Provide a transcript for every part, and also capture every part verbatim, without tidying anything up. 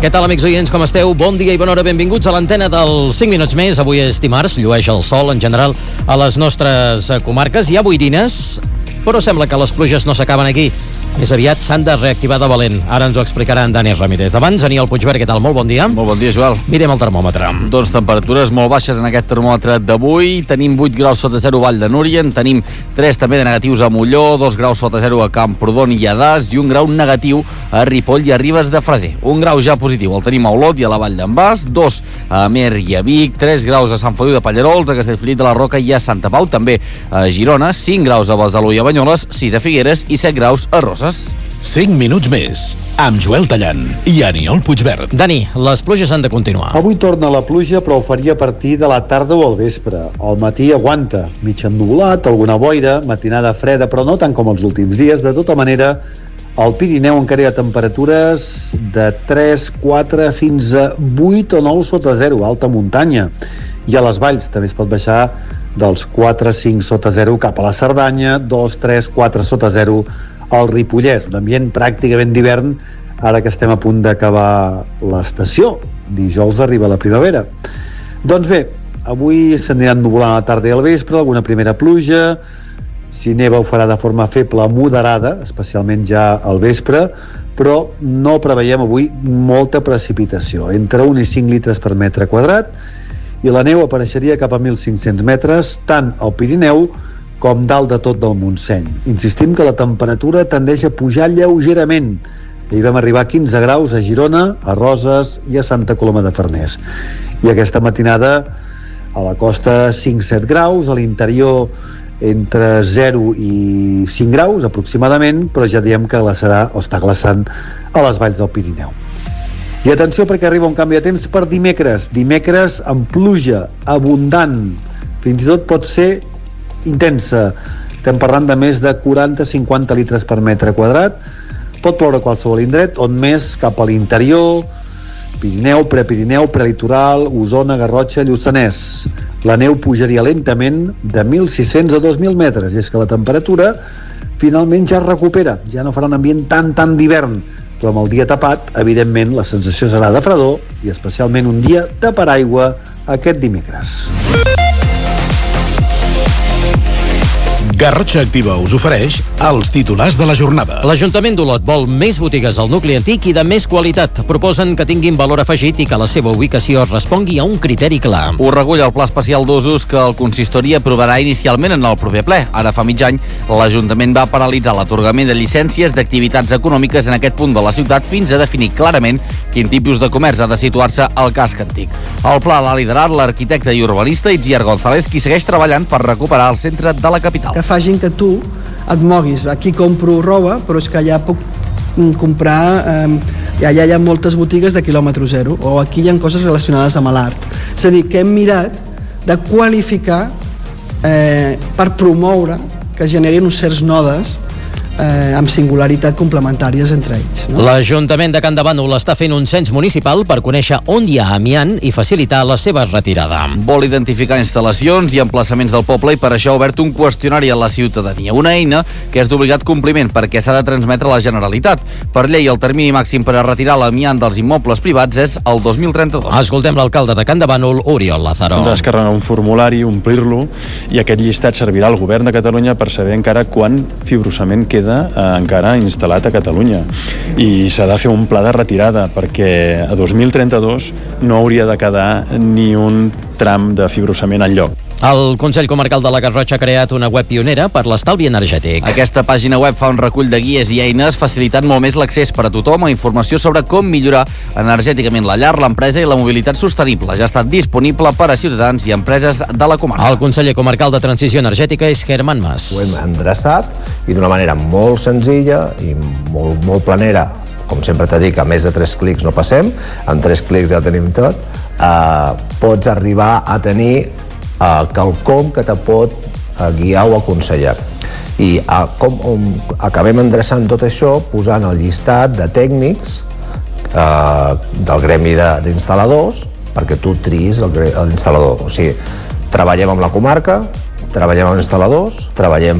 Què tal, amics oients, com esteu? Bon dia i bona hora, benvinguts a l'antena dels cinc minuts més. Avui és dimarts, llueix el sol en general a les nostres comarques. Hi ha boirines, però sembla que les pluges no s'acaben aquí. Més aviat s'han de reactivar de valent. Ara ens ho explicarà en Dani Ramírez. Abans, Daniel Puigvert, què tal? Molt bon dia. Molt bon dia, Joel. Mirem el termòmetre. Doncs temperatures molt baixes en aquest termòmetre d'avui. Tenim vuit graus sota zero a Vall de Núria, en tenim tres també de negatius a Molló, dos graus sota zero a Camprodon i a Das i un grau negatiu a Ripoll i a Ribes de Freser. Un grau ja positiu el tenim a Olot i a la Vall d'en Bas, dos a Amer i a Vic, tres graus a Sant Feliu de Pallerols, a Castellfollit de la Roca i a Santa Pau, també a Girona, cinc graus a Besalú i a Banyoles, sis a Figueres i set graus a Roses. cinc minuts més, amb Joel Tallant i Aniol Puigvert. Dani, les pluges han de continuar. Avui torna la pluja, però ho faria a partir de la tarda o al vespre. Al matí aguanta, mig ennuvolat, alguna boira, matinada freda, però no tant com els últims dies. De tota manera, al Pirineu encara hi ha temperatures de tres, quatre, fins a vuit o nou sota zero, alta muntanya. I a les valls també es pot baixar dels quatre, cinc sota zero cap a la Cerdanya, dos, tres, quatre sota zero al Ripollès, un ambient pràcticament d'hivern ara que estem a punt d'acabar l'estació. Dijous arriba la primavera. Doncs bé, avui s'aniran nuvolant a la tarda i al vespre, alguna primera pluja, si neva ho farà de forma feble moderada, especialment ja al vespre, però no preveiem avui molta precipitació, entre un i cinc litres per metre quadrat, i la neu apareixeria cap a mil cinc-cents metres, tant al Pirineu com dalt de tot del Montseny. Insistim que la temperatura tendeix a pujar lleugerament. Hi vam arribar a quinze graus a Girona, a Roses i a Santa Coloma de Farners. I aquesta matinada a la costa cinc set graus, a l'interior entre zero i cinc graus aproximadament, però ja diem que glaçarà o està glaçant a les valls del Pirineu. I atenció perquè arriba un canvi de temps per dimecres. Dimecres amb pluja abundant, fins i tot pot ser intensa. Estem parlant de més de quaranta a cinquanta litres per metre quadrat. Pot ploure a qualsevol indret, on més cap a l'interior, Pirineu, Prepirineu, Prelitoral, Osona, Garrotxa, Lluçanès. La neu pujaria lentament de mil sis-cents a dos mil metres, i és que la temperatura finalment ja es recupera, ja no farà un ambient tan tan d'hivern, però amb el dia tapat, evidentment, la sensació serà de fredor, i especialment un dia de paraigua aquest dimecres. Garrotxa Activa us ofereix els titulars de la jornada. L'Ajuntament d'Olot vol més botigues al nucli antic i de més qualitat. Proposen que tinguin valor afegit i que la seva ubicació respongui a un criteri clar. Ho recull el Pla Especial d'Usos que el consistori aprovarà inicialment en el proper ple. Ara fa mig any, l'Ajuntament va paralitzar l'atorgament de llicències d'activitats econòmiques en aquest punt de la ciutat fins a definir clarament quin tipus de comerç ha de situar-se al casc antic. El pla l'ha liderat l'arquitecte i urbanista Itziar González, qui segueix treballant per recuperar el centre de la capital. Que facin que tu et moguis. Aquí compro roba, però és que allà puc comprar... Eh, allà hi ha moltes botigues de quilòmetre zero, o aquí hi ha coses relacionades amb l'art. És a dir, que hem mirat de qualificar eh, per promoure que generin uns certs nodes eh, amb singularitat complementàries entre ells. No? L'Ajuntament de Can de Bànol està fent un cens municipal per conèixer on hi ha amiant i facilitar la seva retirada. Vol identificar instal·lacions i emplaçaments del poble i per això ha obert un qüestionari a la ciutadania. Una eina que és d'obligat compliment perquè s'ha de transmetre a la Generalitat. Per llei, el termini màxim per a retirar l'amiant dels immobles privats és el dos mil trenta-dos. Escoltem l'alcalde de Can de Bànol, Oriol Lázaro. Hem de descarregar un formulari, omplir-lo, i aquest llistat servirà al govern de Catalunya per saber encara quan fibrosament queda eh, encara instal·lat a Catalunya. I s'ha de fer un pla de retirada perquè a dos mil trenta-dos no hauria de quedar ni un tram de fibrosament enlloc. El Consell Comarcal de la Garrotxa ha creat una web pionera per l'estalvi energètic. Aquesta pàgina web fa un recull de guies i eines facilitant molt més l'accés per a tothom a informació sobre com millorar energèticament la llar, l'empresa i la mobilitat sostenible. Ja ha estat disponible per a ciutadans i empreses de la comarca. El conseller comarcal de Transició Energètica és Germán Mas. Ho hem endreçat i d'una manera molt senzilla i molt, molt planera. Com sempre t'he dit, que a més de tres clics no passem, amb tres clics ja tenim tot. Uh, pots arribar a tenir uh, quelcom que te pot uh, guiar o aconsellar. I uh, com um, acabem endreçant tot això posant el llistat de tècnics uh, del gremi d'instal·ladors perquè tu tris l'instal·lador. O sigui, treballem amb la comarca, treballem amb instal·ladors, treballem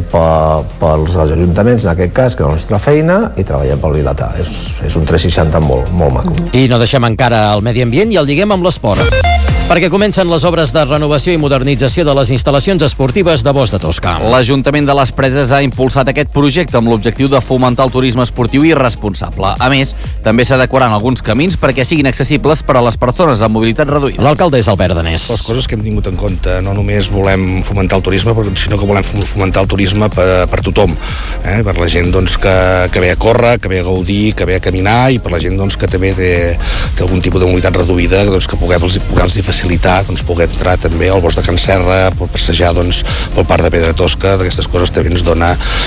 pels ajuntaments, en aquest cas, que és la nostra feina, i treballem pel Vilatà. És, és un tres seixanta molt, molt maco. I no deixem encara el medi ambient i el lliguem amb l'esport, perquè comencen les obres de renovació i modernització de les instal·lacions esportives de Bosc de Tosca. L'Ajuntament de les Preses ha impulsat aquest projecte amb l'objectiu de fomentar el turisme esportiu i responsable. A més, també s'adequaran alguns camins perquè siguin accessibles per a les persones amb mobilitat reduïda. L'alcalde és Albert Danés. Les coses que hem tingut en compte, no només volem fomentar el turisme, sinó que volem fomentar el turisme per, per tothom, eh? Per la gent doncs, que, que ve a córrer, que ve a gaudir, que ve a caminar, i per la gent doncs, que també té, té algun tipus de mobilitat reduïda, doncs, que puguem-los puguem facilitar doncs, poder entrar també al bosc de Can Serra, per passejar doncs, pel parc de Pedra Tosca. D'aquestes coses també ens dona,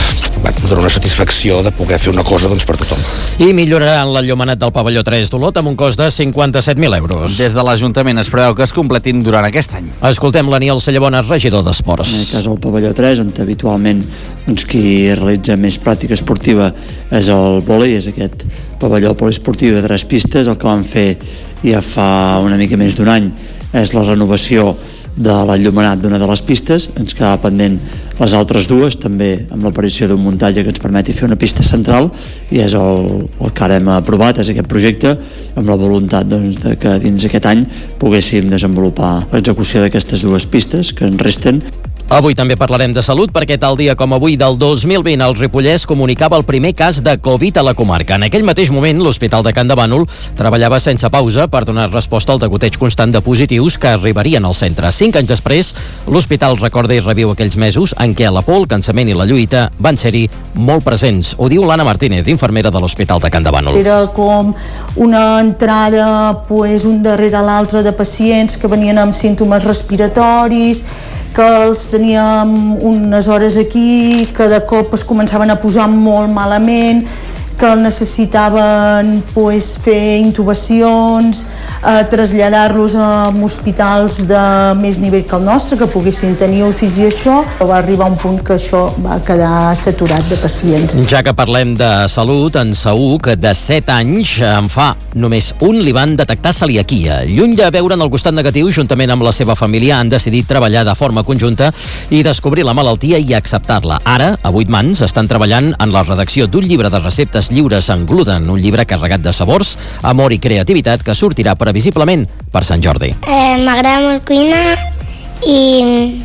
dona una satisfacció de poder fer una cosa doncs, per tothom. I milloraran l'enllumenat del pavelló tres d'Olot amb un cost de cinquanta-set mil euros. Des de l'Ajuntament es preveu que es completin durant aquest any. Escoltem l'Aniol Sallabona, regidor d'Esports. En el cas del pavelló tres, on habitualment doncs, qui realitza més pràctica esportiva és el vòlei, és aquest pavelló poliesportiu de tres pistes. El que vam fer ja fa una mica més d'un any és la renovació de l'enllumenat d'una de les pistes. Ens quedava pendent les altres dues, també amb l'aparició d'un muntatge que ens permeti fer una pista central, i és el, el que ara hem aprovat, és aquest projecte, amb la voluntat doncs, de que dins aquest any poguéssim desenvolupar l'execució d'aquestes dues pistes que ens resten. Avui també parlarem de salut, perquè tal dia com avui del dos mil vint el Ripollès comunicava el primer cas de Covid a la comarca. En aquell mateix moment, l'Hospital de Can de Bànol treballava sense pausa per donar resposta al degoteig constant de positius que arribarien al centre. Cinc anys després, l'hospital recorda i reviu aquells mesos en què la por, el cansament i la lluita van ser-hi molt presents. Ho diu l'Anna Martínez, infermera de l'Hospital de Can de Bànol. Era com una entrada pues, un darrere l'altre de pacients que venien amb símptomes respiratoris, que els teníem unes hores aquí, que de cop es començaven a posar molt malament, que necessitaven pues, fer intubacions, eh, traslladar-los a hospitals de més nivell que el nostre, que poguessin tenir U C I i això. Va arribar un punt que això va quedar saturat de pacients. Ja que parlem de salut, en Saúl, de set anys, en fa només un, li van detectar celiaquia. Lluny de veure'n el costat negatiu, juntament amb la seva família han decidit treballar de forma conjunta i descobrir la malaltia i acceptar-la. Ara, a vuit mans, estan treballant en la redacció d'un llibre de receptes lliures en gluten, un llibre carregat de sabors, amor i creativitat que sortirà previsiblement per Sant Jordi. Eh, M'agrada molt cuinar i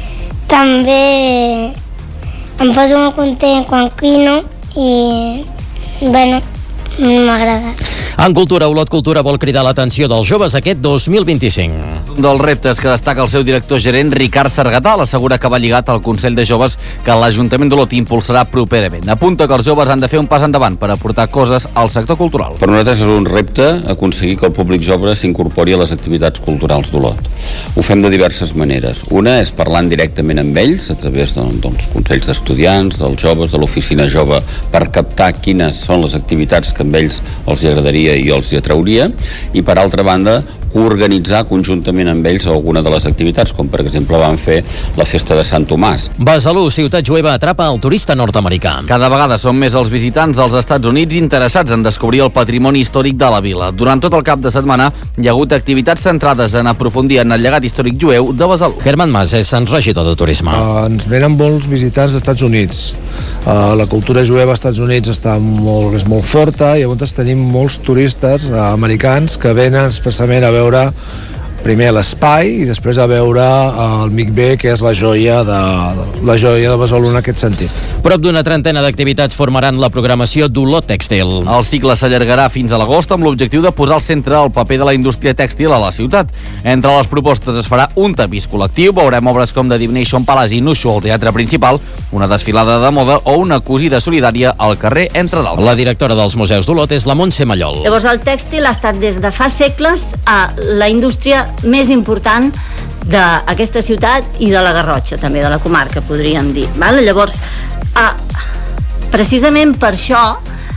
també em poso molt content quan cuino i, bueno, m'agrada. En cultura, Olot Cultura vol cridar l'atenció dels joves aquest dos mil vint-i-cinc. Un dels reptes que destaca el seu director gerent, Ricard Sargatà, l'assegura que va lligat al Consell de Joves que l'Ajuntament d'Olot impulsarà properament. Apunta que els joves han de fer un pas endavant per aportar coses al sector cultural. Per nosaltres és un repte aconseguir que el públic jove s'incorpori a les activitats culturals d'Olot. Ho fem de diverses maneres. Una és parlant directament amb ells, a través de, dels consells d'estudiants, dels joves, de l'oficina jove, per captar quines són les activitats que amb ells els agradaria i els hi atrauria, i per altra banda organitzar conjuntament amb ells alguna de les activitats, com per exemple van fer la festa de Sant Tomàs. Besalú, ciutat jueva, atrapa el turista nord-americà. Cada vegada són més els visitants dels Estats Units interessats en descobrir el patrimoni històric de la vila. Durant tot el cap de setmana hi ha hagut activitats centrades en aprofundir en el llegat històric jueu de Besalú. Herman Mas és en regidor de turisme. Uh, ens venen molts visitants dels Estats Units. Uh, la cultura jueva als Estats Units està molt, és molt forta, i llavors tenim molts turistes uh, americans que venen expressament a veure primer l'espai i després a veure el Micvé, que és la joia de, la joia de Besalú en aquest sentit. Prop d'una trentena d'activitats formaran la programació d'Olot Tèxtil. El cicle s'allargarà fins a l'agost amb l'objectiu de posar al centre el paper de la indústria tèxtil a la ciutat. Entre les propostes es farà un tapís col·lectiu, veurem obres com The Divination Palace i Nushu al teatre principal, una desfilada de moda o una cosida solidària al carrer, entre d'altres. La directora dels museus d'Olot és la Montse Mallol. Llavors el tèxtil ha estat des de fa segles a la indústria més important d'aquesta ciutat i de la Garrotxa, també de la comarca, podríem dir. Val? Llavors, ah, precisament per això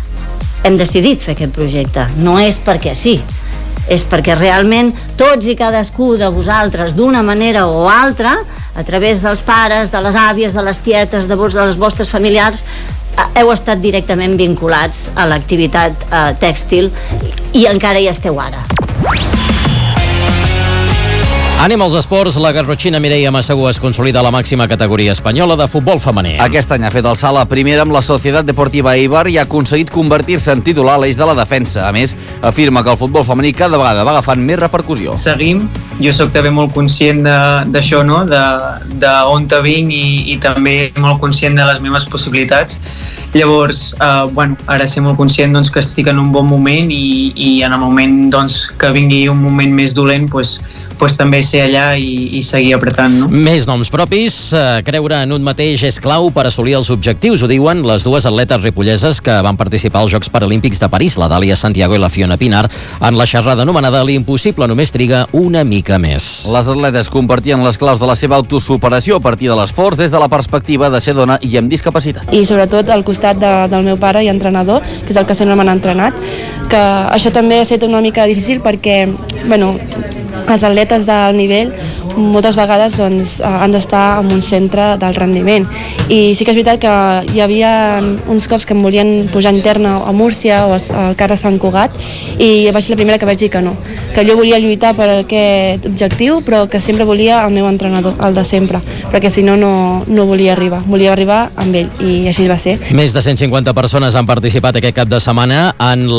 hem decidit fer aquest projecte. No és perquè sí, és perquè realment tots i cadascú de vosaltres, d'una manera o altra, a través dels pares, de les àvies, de les tietes, de, vos, de les vostres familiars, heu estat directament vinculats a l'activitat eh, tèxtil i encara hi esteu ara. Anem als esports. La garrotxina Mireia Massagú es consolida a la màxima categoria espanyola de futbol femení. Aquest any ha fet el salt a primera amb la Societat Deportiva Eibar i ha aconseguit convertir-se en titular a l'eix de la defensa. A més, afirma que el futbol femení cada vegada va agafant més repercussió. Seguim. Jo sóc també molt conscient d'això, no? de, de on te vinc i, i també molt conscient de les meves possibilitats. Llavors, eh, bueno, ara ser molt conscient doncs, que estic en un bon moment i, i en el moment doncs, que vingui un moment més dolent doncs, doncs també ser allà i, i seguir apretant. No? Més noms propis. Eh, creure en un mateix és clau per assolir els objectius, ho diuen les dues atletes ripolleses que van participar als Jocs Paralímpics de París, la Dàlia Santiago i la Fiona Pinar, en la xerrada anomenada L'impossible només triga una mica més. Les atletes compartien les claus de la seva autosuperació a partir de l'esforç des de la perspectiva de ser dona i amb discapacitat. I sobretot al costat de, del meu pare i entrenador, que és el que sempre m'han entrenat, que això també ha estat una mica difícil perquè, bueno, els atletes del nivell moltes vegades doncs, han d'estar en un centre del rendiment i sí que és veritat que hi havia uns cops que em volien pujar interna a Múrcia o al Carre Sant Cugat i vaig ser la primera que vaig dir que no, que jo volia lluitar per aquest objectiu però que sempre volia el meu entrenador, el de sempre, perquè si no, no, no volia arribar, volia arribar amb ell i així va ser. Més de cent cinquanta persones han participat aquest cap de setmana en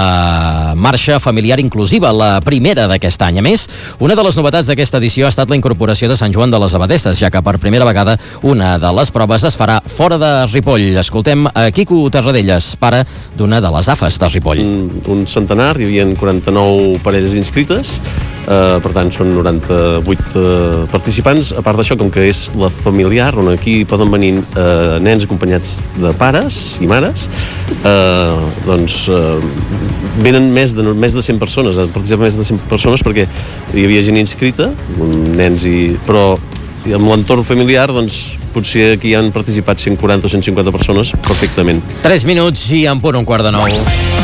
la marxa familiar inclusiva, la primera d'aquest any. A més, una de les novetats d'aquesta edició ha estat la incorporació de Sant Joan de les Abadesses, ja que per primera vegada una de les proves es farà fora de Ripoll. Escoltem a Quico Tarradellas, pare d'una de les A F Es de Ripoll. Un, un centenar, hi havia quaranta-nou parelles inscrites, eh, per tant són noranta-vuit eh, participants. A part d'això, com que és la familiar, on aquí poden venir eh, nens acompanyats de pares i mares, eh, doncs eh, venen més de, més de cent persones, participen més de cent persones perquè hi havia gent inscrita, nens i... però amb l'entorn familiar, doncs, potser aquí han participat cent quaranta o cent cinquanta persones perfectament. tres minuts i en punt un quart de nou.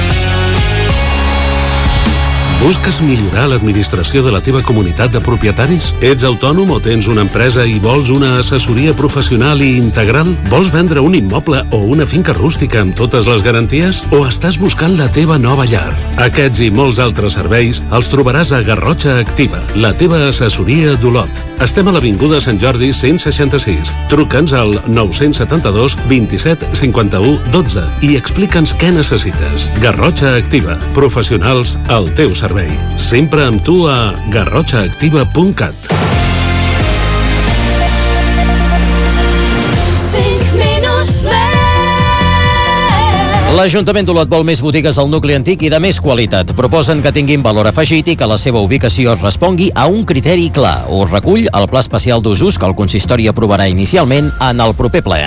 Busques millorar l'administració de la teva comunitat de propietaris? Ets autònom o tens una empresa i vols una assessoria professional i integral? Vols vendre un immoble o una finca rústica amb totes les garanties? O estàs buscant la teva nova llar? Aquests i molts altres serveis els trobaràs a Garrotxa Activa, la teva assessoria d'Olot. Estem a l'Avinguda Sant Jordi cent seixanta-sis. Truca'ns al nou set dos, vint-i-set, cinquanta-u, dotze i explica'ns què necessites. Garrotxa Activa, professionals al teu servei. Sempre amb tu a garrotxa activa punt cat. L'Ajuntament d'Olot vol més botigues al nucli antic i de més qualitat. Proposen que tinguin valor afegit i que la seva ubicació respongui a un criteri clar. Ho recull el Pla Especial d'Usos que el consistori aprovarà inicialment en el proper ple.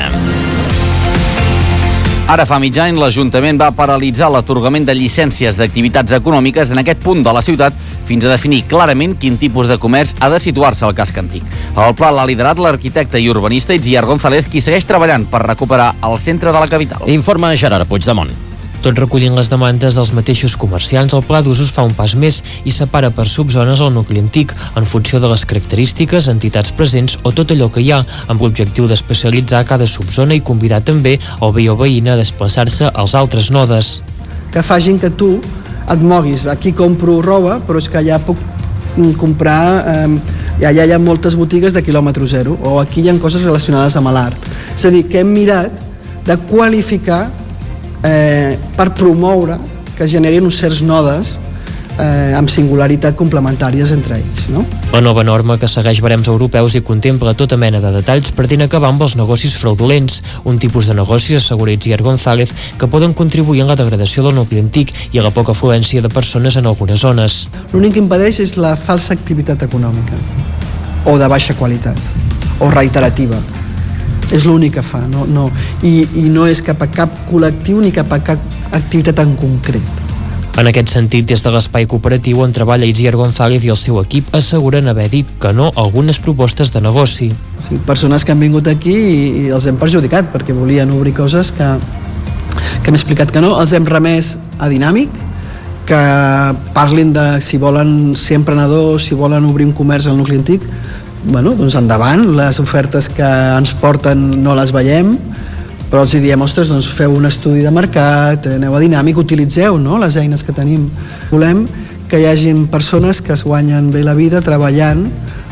Ara fa mig any, l'Ajuntament va paralitzar l'atorgament de llicències d'activitats econòmiques en aquest punt de la ciutat fins a definir clarament quin tipus de comerç ha de situar-se al casc antic. El pla l'ha liderat l'arquitecte i urbanista Itziar González, qui segueix treballant per recuperar el centre de la capital. Informa Gerard Puigdemont. Tot recollint les demandes dels mateixos comerciants, el pla d'usos fa un pas més i separa per subzones el nucli antic en funció de les característiques, entitats presents o tot allò que hi ha, amb l'objectiu d'especialitzar cada subzona i convidar també el veí o veïna a desplaçar-se als altres nodes. Que facin que tu et moguis. Aquí compro roba, però és que allà puc comprar... Eh, allà hi ha moltes botigues de quilòmetre zero, o aquí hi ha coses relacionades amb l'art. És a dir, que hem mirat de qualificar Eh, per promoure que generin uns certs nodes eh, amb singularitat complementàries entre ells, no? La nova norma, que segueix barems europeus i contempla tota mena de detalls, pretén acabar amb els negocis fraudulents, un tipus de negocis, assegura Itziar González, que poden contribuir en la degradació del nucli antic i a la poca afluència de persones en algunes zones. L'únic que impedeix és la falsa activitat econòmica, o de baixa qualitat, o reiterativa. És l'únic que fa, no, no. I, i no és cap a cap col·lectiu ni cap a cap activitat en concret. En aquest sentit, des de l'espai cooperatiu on treballa Itziar González i el seu equip asseguren haver dit que no a algunes propostes de negoci. O sigui, persones que han vingut aquí i, i els hem perjudicat perquè volien obrir coses que, que hem explicat que no, els hem remès a Dinàmic, que parlin de si volen ser emprenedors, si volen obrir un comerç al nucli antic. Bueno, doncs endavant, les ofertes que ens porten no les veiem, però els diem, ostres, doncs feu un estudi de mercat, aneu a Dinàmic, utilitzeu, no?, les eines que tenim. Volem que hi hagin persones que es guanyen bé la vida treballant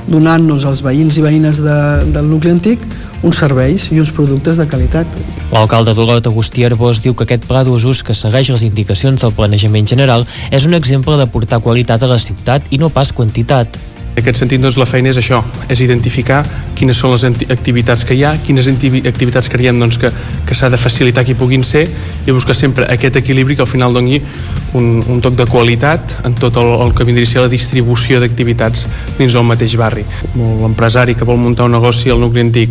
donant-nos als veïns i veïnes de, del nucli antic uns serveis i uns productes de qualitat. L'alcalde d'Olot, Agustí Arbós, diu que aquest pla d'usos, que segueix les indicacions del planejament general, és un exemple de portar qualitat a la ciutat i no pas quantitat. En aquest sentit, doncs, la feina és això, és identificar quines són les activitats que hi ha, quines activitats creiem doncs, que, que s'ha de facilitar que hi puguin ser i buscar sempre aquest equilibri que al final doni un, un toc de qualitat en tot el, el que vindria a ser la distribució d'activitats dins del mateix barri. L'empresari que vol muntar un negoci al nucli antic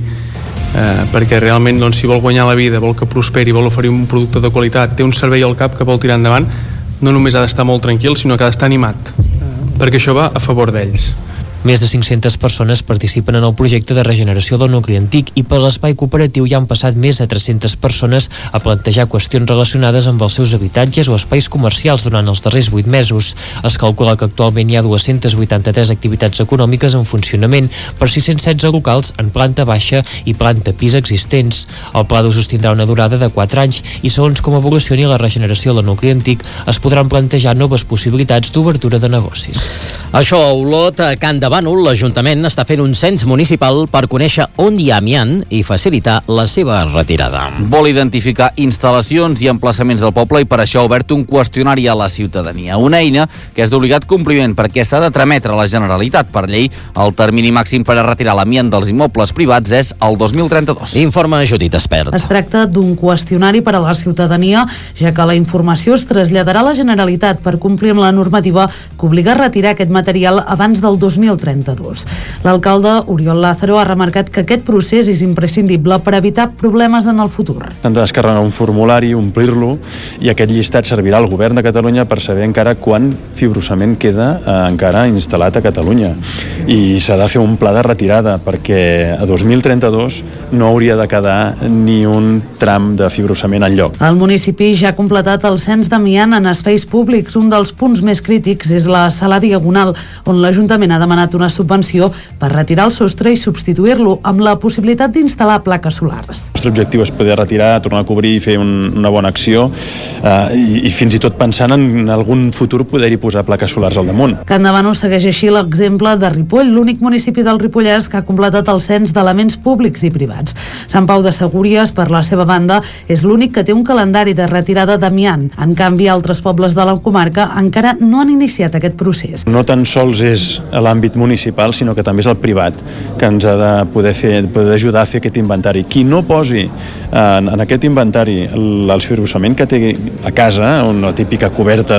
eh, perquè realment doncs, si vol guanyar la vida, vol que prosperi, vol oferir un producte de qualitat, té un servei al cap que vol tirar endavant, no només ha d'estar molt tranquil, sinó que ha d'estar animat, perquè això va a favor d'ells. Més de cinc-centes persones participen en el projecte de regeneració del nucli antic i per l'espai cooperatiu ja han passat més de tres-centes persones a plantejar qüestions relacionades amb els seus habitatges o espais comercials durant els darrers vuit mesos. Es calcula que actualment hi ha dues-centes vuitanta-tres activitats econòmiques en funcionament per sis-cents setze locals en planta baixa i planta pis existents. El pla d'usos tindrà una durada de quatre anys i segons com evolucioni la regeneració del nucli antic es podran plantejar noves possibilitats d'obertura de negocis. Això a Olot, a Can de Bànol, l'Ajuntament està fent un cens municipal per conèixer on hi ha amiant i facilitar la seva retirada. Vol identificar instal·lacions i emplaçaments del poble i per això ha obert un qüestionari a la ciutadania. Una eina que és d'obligat compliment perquè s'ha de trametre a la Generalitat. Per llei, el termini màxim per a retirar l'amiant dels immobles privats és el dos mil trenta-dos. Informa Judit Espert. Es tracta d'un qüestionari per a la ciutadania, ja que la informació es traslladarà a la Generalitat per complir amb la normativa que obliga a retirar aquest material abans del dos mil trenta-dos. L'alcalde Oriol Lázaro ha remarcat que aquest procés és imprescindible per evitar problemes en el futur. S'han de descarregar un formulari, omplir-lo, i aquest llistat servirà al govern de Catalunya per saber encara quant fibrosament queda eh, encara instal·lat a Catalunya. I s'ha de fer un pla de retirada, perquè a dos mil trenta-dos no hauria de quedar ni un tram de fibrosament enlloc. El municipi ja ha completat el cens d'amiant en espais públics. Un dels punts més crítics és la sala diagonal, on l'Ajuntament ha demanat una subvenció per retirar el sostre i substituir-lo amb la possibilitat d'instal·lar plaques solars. El nostre objectiu és poder retirar, tornar a cobrir i fer un, una bona acció eh, i, i fins i tot pensant en algun futur poder-hi posar plaques solars al damunt. Can de Bànol segueix així l'exemple de Ripoll, l'únic municipi del Ripollès que ha completat el cens d'elements públics i privats. Sant Pau de Segúries, per la seva banda, és l'únic que té un calendari de retirada d'amiant. En canvi, altres pobles de la comarca encara no han iniciat aquest procés. No tan sols és l'àmbit municipal, sinó que també és el privat que ens ha de poder fer, poder ajudar a fer aquest inventari. Qui no posi en, en aquest inventari el fibrosament que té a casa, una típica coberta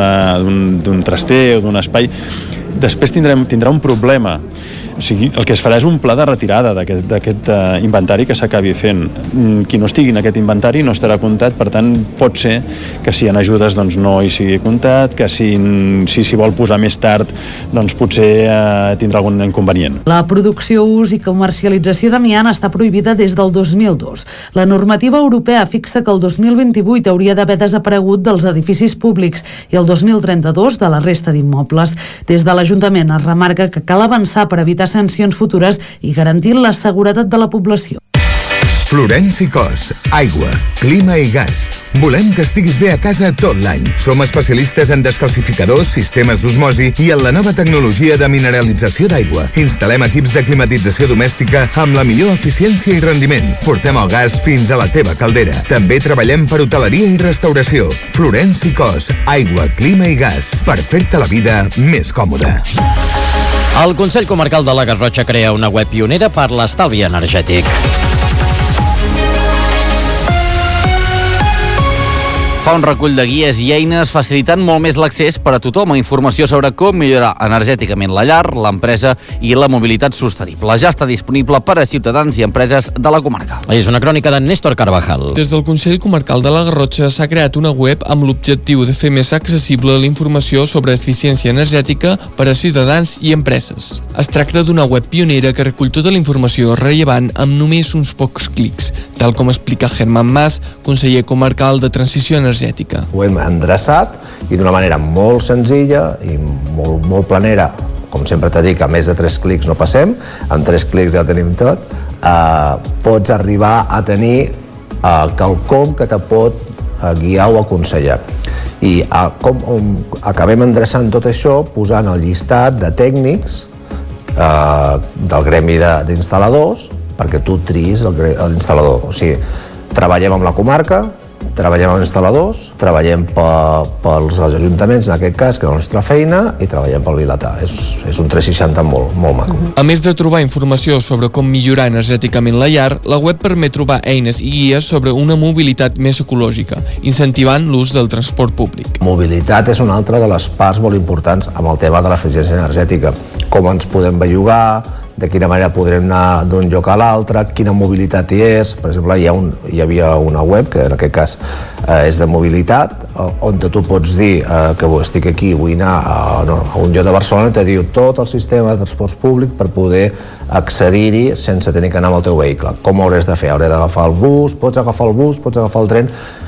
d'un traster o d'un espai, després tindrem, tindrà un problema. O sigui, el que es farà és un pla de retirada d'aquest uh, inventari que s'acabi fent. Qui no estigui en aquest inventari no estarà comptat, per tant, pot ser que si hi ha ajudes doncs, no hi sigui comptat, que si s'hi si vol posar més tard doncs potser uh, tindrà algun inconvenient. La producció, ús i comercialització d'amiant està prohibida des del dos mil dos. La normativa europea fixa que el dos mil vint-i-vuit hauria d'haver desaparegut dels edificis públics i el dos mil trenta-dos de la resta d'immobles. Des de l'Ajuntament es remarca que cal avançar per evitar sancions futures i garantir la seguretat de la població. Florenci Cos, aigua, clima i gas. Volem que estiguis bé a casa tot l'any. Som especialistes en descalcificadors, sistemes d'osmosi i en la nova tecnologia de mineralització d'aigua. Instal·lem equips de climatització domèstica amb la millor eficiència i rendiment. Portem el gas fins a la teva caldera. També treballem per hoteleria i restauració. Florenci Cos, aigua, clima i gas. Per fer-te la vida més còmoda. El Consell Comarcal de la Garrotxa crea una web pionera per l'estalvi energètic. Fa un recull de guies i eines facilitant molt més l'accés per a tothom a informació sobre com millorar energèticament la llar, l'empresa i la mobilitat sostenible. Ja està disponible per a ciutadans i empreses de la comarca. És una crònica d'en Néstor Carvajal. Des del Consell Comarcal de la Garrotxa s'ha creat una web amb l'objectiu de fer més accessible la informació sobre eficiència energètica per a ciutadans i empreses. Es tracta d'una web pionera que recull tota la informació rellevant amb només uns pocs clics, tal com explica Germán Mas, conseller comarcal de Transició Energètica. energètica. Ho hem endreçat i d'una manera molt senzilla i molt, molt planera, com sempre t'he dit que a més de tres clics no passem, amb tres clics ja tenim tot, eh, pots arribar a tenir eh, quelcom que te pot eh, guiar o aconsellar. I eh, com um, acabem endreçant tot això posant el llistat de tècnics eh, del gremi d'instal·ladors perquè tu triïs l'instal·lador. O sigui, treballem amb la comarca, treballem amb instal·ladors, treballem pels ajuntaments, en aquest cas, que és la nostra feina, i treballem pel Vilatà. És, és un tres seixanta molt, molt maco. A més de trobar informació sobre com millorar energèticament la llar, la web permet trobar eines i guies sobre una mobilitat més ecològica, incentivant l'ús del transport públic. Mobilitat és una altra de les parts molt importants amb el tema de l'eficiència energètica. Com ens podem bellugar, de quina manera podrem anar d'un lloc a l'altre, quina mobilitat hi és. Per exemple, hi, ha un, hi havia una web, que en aquest cas eh, és de mobilitat, on tu pots dir eh, que estic aquí, vull anar a, no, a un lloc de Barcelona, i te diu tot el sistema de transport públic per poder accedir-hi sense tenir que anar amb el teu vehicle. Com ho hauràs de fer? Hauré d'agafar el bus, pots agafar el bus, pots agafar el tren.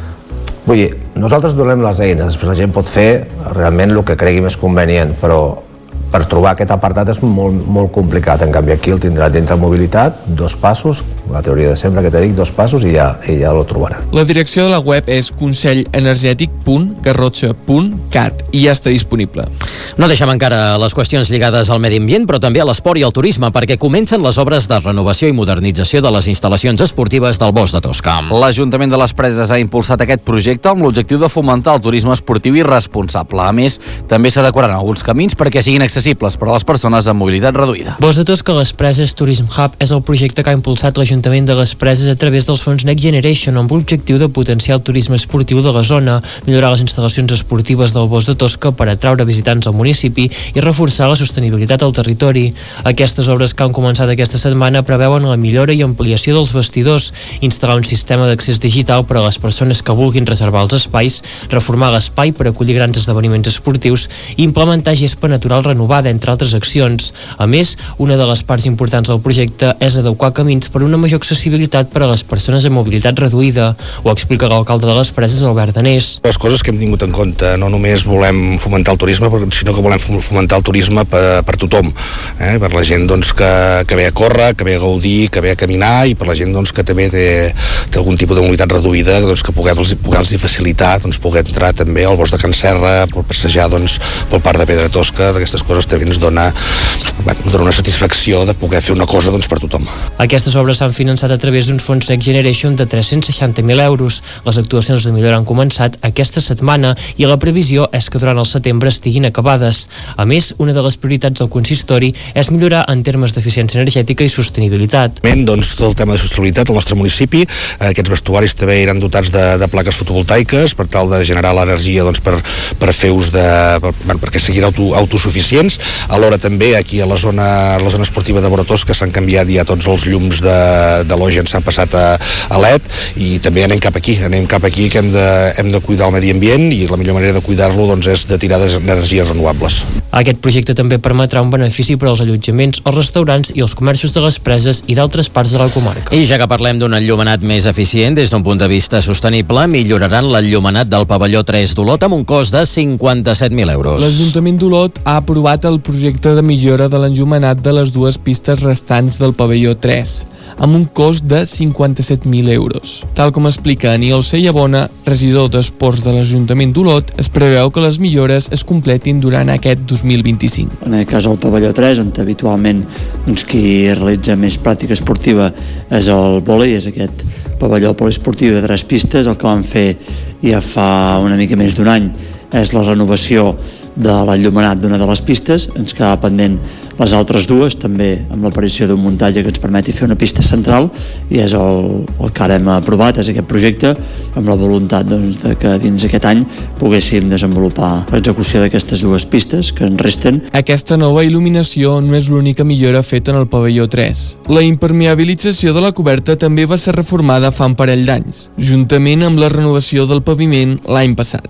Vull dir, nosaltres donem les eines, després la gent pot fer realment el que cregui més convenient, però per trobar aquest apartat és molt, molt complicat. En canvi, aquí el tindrà dintre mobilitat, dos passos, la teoria de sempre que t'he dit, dos passos i ja, i ja lo trobarà. La direcció de la web és consell energètic punt garrotxa punt cat i ja està disponible. No deixem encara les qüestions lligades al medi ambient, però també a l'esport i al turisme, perquè comencen les obres de renovació i modernització de les instal·lacions esportives del Bosc de Tosca. L'Ajuntament de les Preses ha impulsat aquest projecte amb l'objectiu de fomentar el turisme esportiu i responsable. A més, també s'adequaran alguns camins perquè siguin accessibles per a les persones amb mobilitat reduïda. Bosc de Tosca Les Preses Tourism Hub és el projecte que ha impulsat l'Ajuntament de les Preses a través dels fons Next Generation amb l'objectiu de potenciar el turisme esportiu de la zona, millorar les instal·lacions esportives del Bosc de Tosca per atraure visitants al municipi i reforçar la sostenibilitat al territori. Aquestes obres que han començat aquesta setmana preveuen la millora i ampliació dels vestidors, instal·lar un sistema d'accés digital per a les persones que vulguin reservar els espais, reformar l'espai per acollir grans esdeveniments esportius i implementar gespa natural renovada, entre altres accions. A més, una de les parts importants del projecte és adequar camins per una major accessibilitat per a les persones amb mobilitat reduïda. Ho explica l'alcalde de les Preses, Albert Danés. Les coses que hem tingut en compte, no només volem fomentar el turisme, sinó que volem fomentar el turisme per, per tothom, eh? Per la gent doncs, que, que ve a córrer, que ve a gaudir, que ve a caminar, i per la gent doncs, que també té, té algun tipus de mobilitat reduïda, doncs, que puguem-los puguem facilitar doncs, poder entrar també al bosc de Can Serra, per passejar doncs, pel parc de Pedra Tosca. D'aquestes coses també ens dona, bueno, dona una satisfacció de poder fer una cosa doncs, per tothom. Aquestes obres s'han finançat a través d'uns fons Next Generation de tres-cents seixanta mil euros. Les actuacions de millora han començat aquesta setmana i la previsió és que durant el setembre estiguin acabades. A més, una de les prioritats del consistori és millorar en termes d'eficiència energètica i sostenibilitat. Doncs, tot el tema de sostenibilitat al nostre municipi, aquests vestuaris també eren dotats de, de plaques fotovoltaiques per tal de generar l'energia doncs, per, per fer ús de... Per, bueno, perquè siguin auto, autosuficients. Alhora també aquí a la zona, a la zona esportiva de Borotosca s'han canviat ja tots els llums de, de l'Ogen, s'han passat a, a L E D, i també anem cap aquí, anem cap aquí que hem de, hem de cuidar el medi ambient, i la millor manera de cuidar-lo doncs, és de tirar d'energies renovables. Aquest projecte també permetrà un benefici per als allotjaments, els restaurants i els comerços de les Preses i d'altres parts de la comarca. I ja que parlem d'un enllumenat més eficient des d'un punt de vista sostenible, milloraran l'enllumenat del pavelló tres d'Olot amb un cost de cinquanta-set mil euros. L'Ajuntament d'Olot ha aprovat el projecte de millora de l'enllumenat de les dues pistes restants del pavelló tres, amb un cost de cinquanta-set mil euros. Tal com explica Aniol Sellabona, regidor d'Esports de l'Ajuntament d'Olot, es preveu que les millores es completin durant aquest dos mil vint-i-cinc. En aquest cas el pavelló tres, on habitualment doncs, qui realitza més pràctica esportiva és el vòlei, és aquest pavelló poliesportiu de tres pistes. El que vam fer ja fa una mica més d'un any és la renovació de l'enllumenat d'una de les pistes. Ens quedava pendent les altres dues, també amb l'aparició d'un muntatge que ens permeti fer una pista central, i és el, el que ara hem aprovat, és aquest projecte, amb la voluntat doncs, de que dins aquest any poguéssim desenvolupar l'execució d'aquestes dues pistes que ens resten. Aquesta nova il·luminació no és l'única millora feta en el pavelló tres. La impermeabilització de la coberta també va ser reformada fa un parell d'anys, juntament amb la renovació del paviment l'any passat.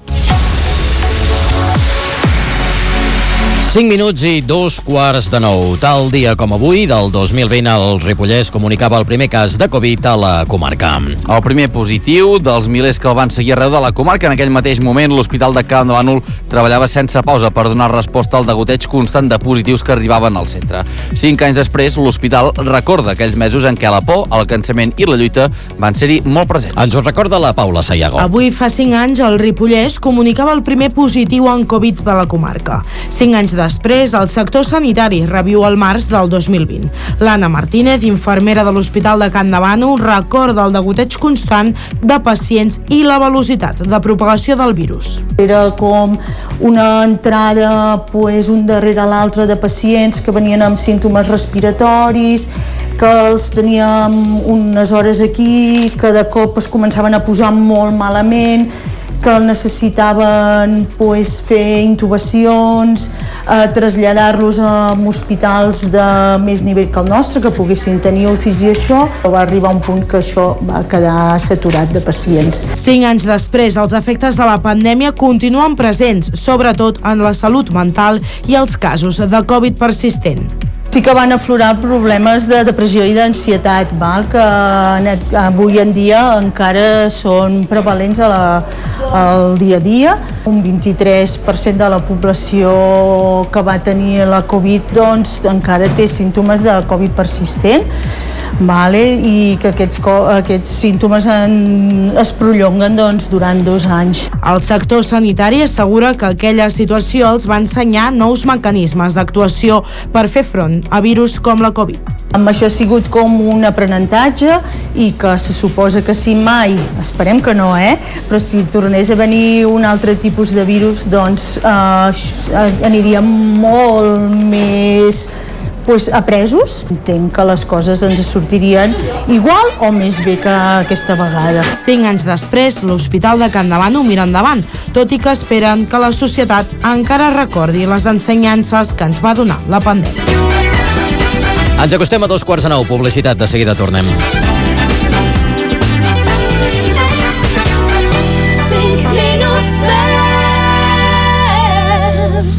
cinc minuts i dos quarts de nou. Tal dia com avui, del dos mil vint, el Ripollès comunicava el primer cas de Covid a la comarca. El primer positiu dels milers que el van seguir arreu de la comarca. En aquell mateix moment, l'Hospital de Can de Bànol treballava sense pausa per donar resposta al degoteig constant de positius que arribaven al centre. Cinc anys després, l'hospital recorda aquells mesos en què la por, el cansament i la lluita van ser-hi molt presents. Ens ho recorda la Paula Sayago. Avui fa cinc anys, el Ripollès comunicava el primer positiu en Covid de la comarca. Cinc anys després, el sector sanitari reviu el març del dos mil vint. L'Anna Martínez, infermera de l'Hospital de Can Davano, recorda el degoteig constant de pacients i la velocitat de propagació del virus. Era com una entrada pues, un darrere l'altre de pacients que venien amb símptomes respiratoris, que els teníem unes hores aquí, que de cop es començaven a posar molt malament, que necessitaven pues, fer intubacions, eh, traslladar-los a hospitals de més nivell que el nostre, que poguessin tenir U C I i això. Va arribar un punt que això va quedar saturat de pacients. Cinc anys després, els efectes de la pandèmia continuen presents, sobretot en la salut mental i els casos de Covid persistent. Sí que van aflorar problemes de depressió i d'ansietat, val? Que avui en dia encara són prevalents a la, al dia a dia. Un vint-i-tres per cent de la població que va tenir la Covid doncs, encara té símptomes de Covid persistent, vale? I que aquests, aquests símptomes en, es prolonguen doncs, durant dos anys. El sector sanitari assegura que aquella situació els va ensenyar nous mecanismes d'actuació per fer front a virus com la Covid. Amb això ha sigut com un aprenentatge i que se suposa que si mai, esperem que no, eh? Però si tornés a venir un altre tipus de virus, doncs eh, aniríem molt més pues, apresos. Entenc que les coses ens sortirien igual o més bé que aquesta vegada. Cinc anys després, l'Hospital de Can Davano mira endavant, tot i que esperen que la societat encara recordi les ensenyances que ens va donar la pandèmia. Ens acostem a dos quarts de nou. Publicitat, de seguida tornem. Cinc minuts més.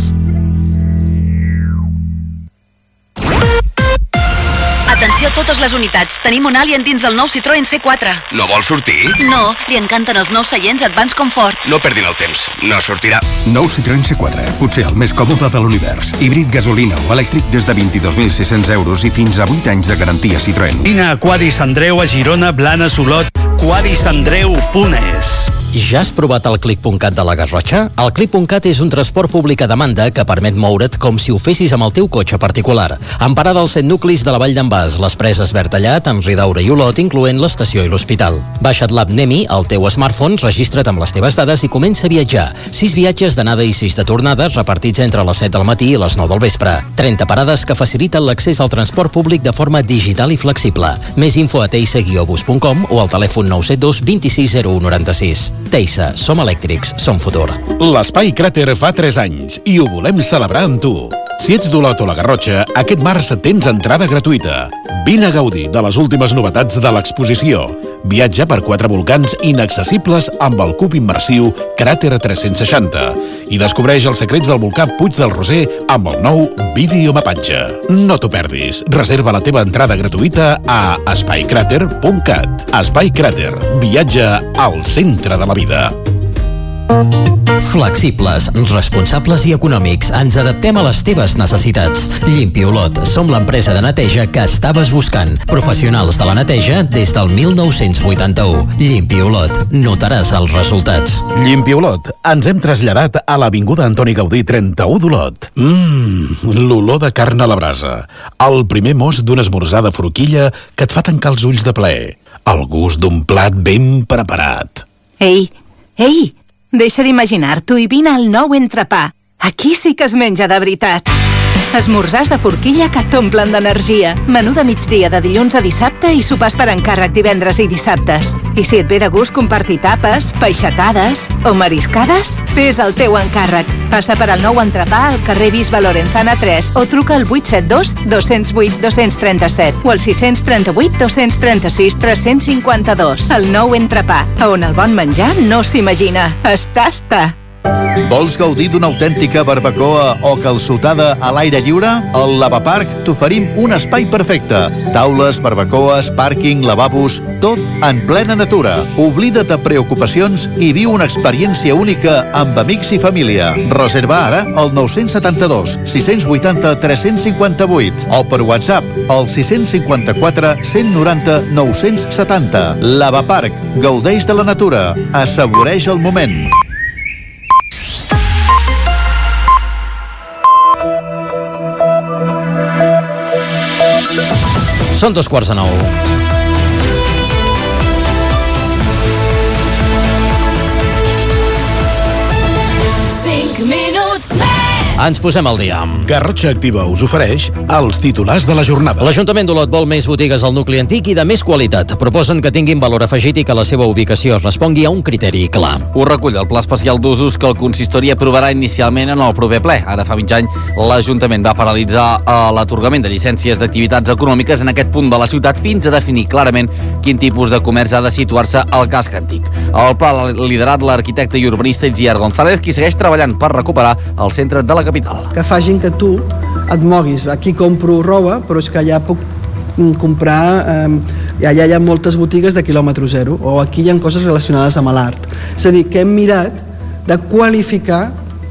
Atenció a totes les unitats. Tenim un Alien dins del nou Citroën C quatre. No vol sortir? No, li encanten els nous seients Advance Comfort. No perdin el temps. No sortirà. Nou Citroën C quatre. Potser el més còmode de l'univers. Híbrid, gasolina o elèctric des de vint-i-dos mil sis-cents euros i fins a vuit anys de garantia Citroën. Vine a Quadi Sant Andreu a Girona, Blanes, Olot. quadi sant andreu punt es. Ja has provat el clic punt cat de la Garrotxa? El clic punt cat és un transport públic a demanda que permet moure't com si ho fessis amb el teu cotxe particular. Amb parada als set nuclis de la Vall d'en Bas, les Preses, Bertallat, en Ridaura i Olot, incloent l'estació i l'hospital. Baixa't l'app Nemi al teu smartphone, registra't amb les teves dades i comença a viatjar. Sis viatges d'anada i sis de tornada repartits entre les set del matí i les nou del vespre. trenta parades que faciliten l'accés al transport públic de forma digital i flexible. Més info a teisa guió bus punt com o al telèfon nou set dos vint sis zero u noranta-sis. Teisa, som elèctrics, som futur. L'Espai Cràter fa tres anys i ho volem celebrar amb tu. Si ets d'Olot o la Garrotxa, aquest març tens entrada gratuïta. Vine a gaudir de les últimes novetats de l'exposició. Viatja per quatre volcans inaccessibles amb el cub immersiu Cràter tres-cents seixanta i descobreix els secrets del volcà Puig del Roser amb el nou videomapatge. No t'ho perdis. Reserva la teva entrada gratuïta a espai cràter punt cat. Espai Cràter. Viatja al centre de la vida. Flexibles, responsables i econòmics. Ens adaptem a les teves necessitats. Llimpi Olot. Som l'empresa de neteja que estaves buscant. Professionals de la neteja des del mil nou-cents vuitanta-u. Llimpi Olot. Notaràs els resultats. Llimpi Olot. Ens hem traslladat a l'avinguda Antoni Gaudí trenta-u d'Olot. Mmm, l'olor de carn a la brasa. El primer mos d'un esmorzar de forquilla que et fa tancar els ulls de plaer. El gust d'un plat ben preparat. Ei, ei! Deixa d'imaginar-t'ho i vine al nou entrepà. Aquí sí que es menja de veritat. Esmorzars de forquilla que t'omplen d'energia. Menú de migdia de dilluns a dissabte i sopars per encàrrec divendres i dissabtes. I si et ve de gust compartir tapes, peixatades o mariscades, fes el teu encàrrec. Passa per al nou entrepà al carrer Bisbe Lorenzana tres o truca al vuit set dos, dos zero vuit, dos tres set o al sis tres vuit, dos tres sis, tres cinc dos. El nou entrepà, on el bon menjar no s'imagina. Està-està! Vols gaudir d'una autèntica barbacoa o calçotada a l'aire lliure? Al Lavaparc t'oferim un espai perfecte. Taules, barbacoes, pàrquing, lavabos, tot en plena natura. Oblida't de preocupacions i viu una experiència única amb amics i família. Reserva ara al nou set dos, sis vuit zero, tres cinc vuit o per WhatsApp al sis cinc quatre, cent noranta, nou-cents setanta. Lavaparc. Gaudeix de la natura. Assaboreix el moment. Són dos quarts de nou. Ens posem al dia. Garrotxa Activa us ofereix els titulars de la jornada. L'Ajuntament d'Olot vol més botigues al nucli antic i de més qualitat. Proposen que tinguin valor afegit i que la seva ubicació respongui a un criteri clar. Ho recull el Pla Especial d'Usos que el consistori aprovarà inicialment en el proper ple. Ara fa mig any l'Ajuntament va paralitzar l'atorgament de llicències d'activitats econòmiques en aquest punt de la ciutat fins a definir clarament quin tipus de comerç ha de situar-se al casc antic. El pla l'ha liderat l'arquitecte i urbanista Itziar González, qui segueix treballant per recuperar el centre de la capital. Que facin que tu et moguis. Aquí compro roba, però és que allà puc comprar, eh, allà hi ha moltes botigues de quilòmetre zero, o aquí hi ha coses relacionades amb l'art. És a dir, que hem mirat de qualificar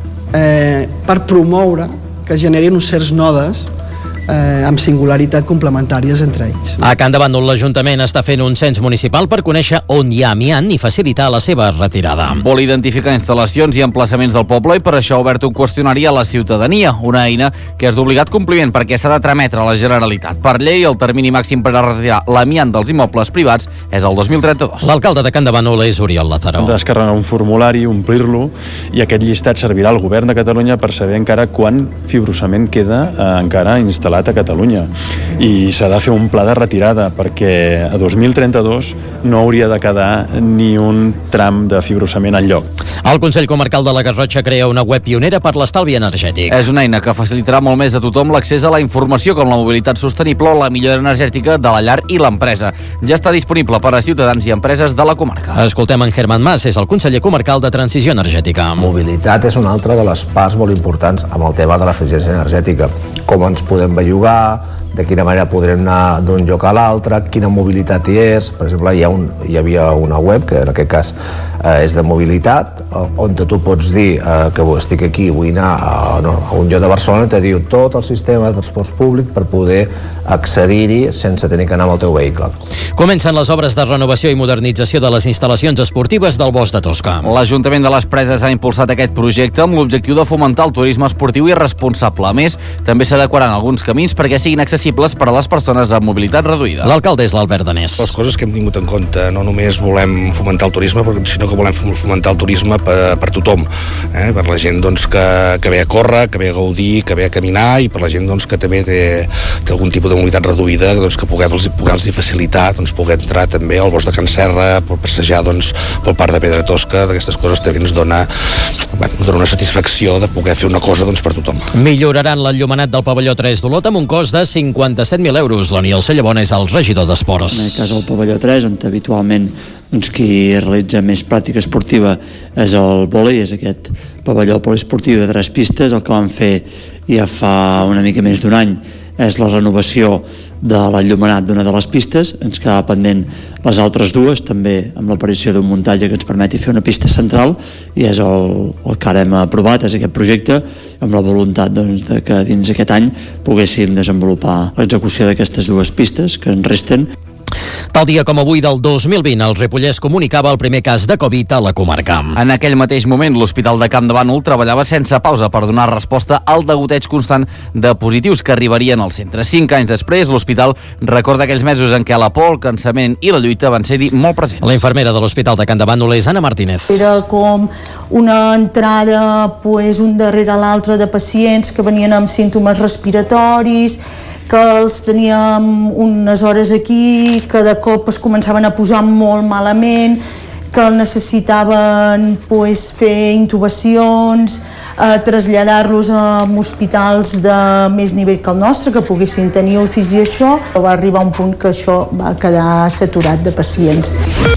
eh, per promoure que generin uns certs nodes eh, amb singularitat complementàries entre ells. A Can de Bànol, l'Ajuntament està fent un cens municipal per conèixer on hi ha amiant i facilitar la seva retirada. Vol identificar instal·lacions i emplaçaments del poble i per això ha obert un qüestionari a la ciutadania, una eina que és d'obligat compliment perquè s'ha de trametre a la Generalitat. Per llei, el termini màxim per a retirar l'amiant dels immobles privats és el dos mil trenta-dos. L'alcalde de Can de Bànol és Oriol Lázaro. Hem de descarregar un formulari, omplir-lo, i aquest llistat servirà al govern de Catalunya per saber encara quan fibrosament queda eh, encara instal·lat a Catalunya, i s'ha de fer un pla de retirada perquè a dos mil trenta-dos no hauria de quedar ni un tram de fibrosament al lloc. El Consell Comarcal de la Garrotxa crea una web pionera per l'estalvi energètic. És una eina que facilitarà molt més a tothom l'accés a la informació com la mobilitat sostenible o la millora energètica de la llar i l'empresa. Ja està disponible per a ciutadans i empreses de la comarca. Escoltem en Germán Mas, és el conseller comarcal de Transició Energètica. Mobilitat és una altra de les parts molt importants amb el tema de l'eficiència energètica. Com ens podem bellugar, de quina manera podrem anar d'un lloc a l'altre, quina mobilitat hi és. Per exemple, hi, ha un, hi havia una web que en aquest cas eh, és de mobilitat, eh, on tu pots dir eh, que estic aquí, vull anar a, no, a un lloc de Barcelona, i te diu tot el sistema de transport públic per poder accedir-hi sense tenir que anar amb el teu vehicle. Comencen les obres de renovació i modernització de les instal·lacions esportives del Bosc de Tosca. L'Ajuntament de les Preses ha impulsat aquest projecte amb l'objectiu de fomentar el turisme esportiu i responsable. A més, també s'adequaran alguns camins perquè siguin accessibles per a les persones amb mobilitat reduïda. L'alcalde és l'Albert Danés. Les coses que hem tingut en compte, no només volem fomentar el turisme, sinó que volem fomentar el turisme per, per tothom, eh? Per la gent doncs, que, que ve a córrer, que ve a gaudir, que ve a caminar, i per la gent doncs, que també té, té algun tipus de mobilitat reduïda, doncs, que puguem-los puguem facilitar doncs, poder entrar també al bosc de Can Serra, per passejar doncs, pel parc de Pedra Tosca. D'aquestes coses també ens dona, bueno, dona una satisfacció de poder fer una cosa doncs, per tothom. Milloraran l'enllumenat del pavelló tres d'Olot amb un cost de cinquanta-set mil euros. L'Aniol Cellabona és el regidor d'Esports. En el cas del pavelló tres, on habitualment doncs, qui realitza més pràctica esportiva és el vòlei, és aquest pavelló poliesportiu de tres pistes. El que vam fer ja fa una mica més d'un any és la renovació de l'enllumenat d'una de les pistes. Ens quedava pendent les altres dues, també amb l'aparició d'un muntatge que ens permeti fer una pista central, i és el, el que ara hem aprovat, és aquest projecte, amb la voluntat doncs, de que dins aquest any poguéssim desenvolupar l'execució d'aquestes dues pistes que ens resten. Tal dia com avui del dos mil vint, el Ripollès comunicava el primer cas de Covid a la comarca. En aquell mateix moment, l'Hospital de Camp de Bànol treballava sense pausa per donar resposta al degoteig constant de positius que arribarien al centre. Cinc anys després, l'hospital recorda aquells mesos en què la por, el cansament i la lluita van ser-hi molt presents. La infermera de l'Hospital de Camp de Bànol és Anna Martínez. Era com una entrada pues, un darrere l'altre de pacients que venien amb símptomes respiratoris, que els teníem unes hores aquí, que de cop es començaven a posar molt malament, que necessitaven pues, fer intubacions, eh, traslladar-los a hospitals de més nivell que el nostre, que poguessin tenir U C I s i això. Va arribar un punt que això va quedar saturat de pacients.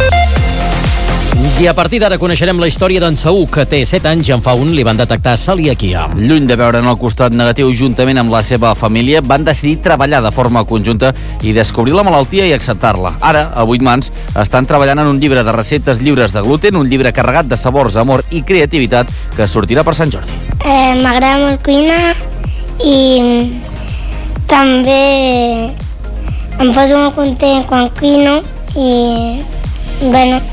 I a partir d'ara coneixerem la història d'en Saúl, que té set anys i en fa un li van detectar celiaquia. Lluny de veure'n el costat negatiu juntament amb la seva família, van decidir treballar de forma conjunta i descobrir la malaltia i acceptar-la. Ara, a vuit mans, estan treballant en un llibre de receptes lliures de gluten, un llibre carregat de sabors, amor i creativitat que sortirà per Sant Jordi. Eh, M'agrada molt cuinar i també em poso molt content quan cuino i, bueno,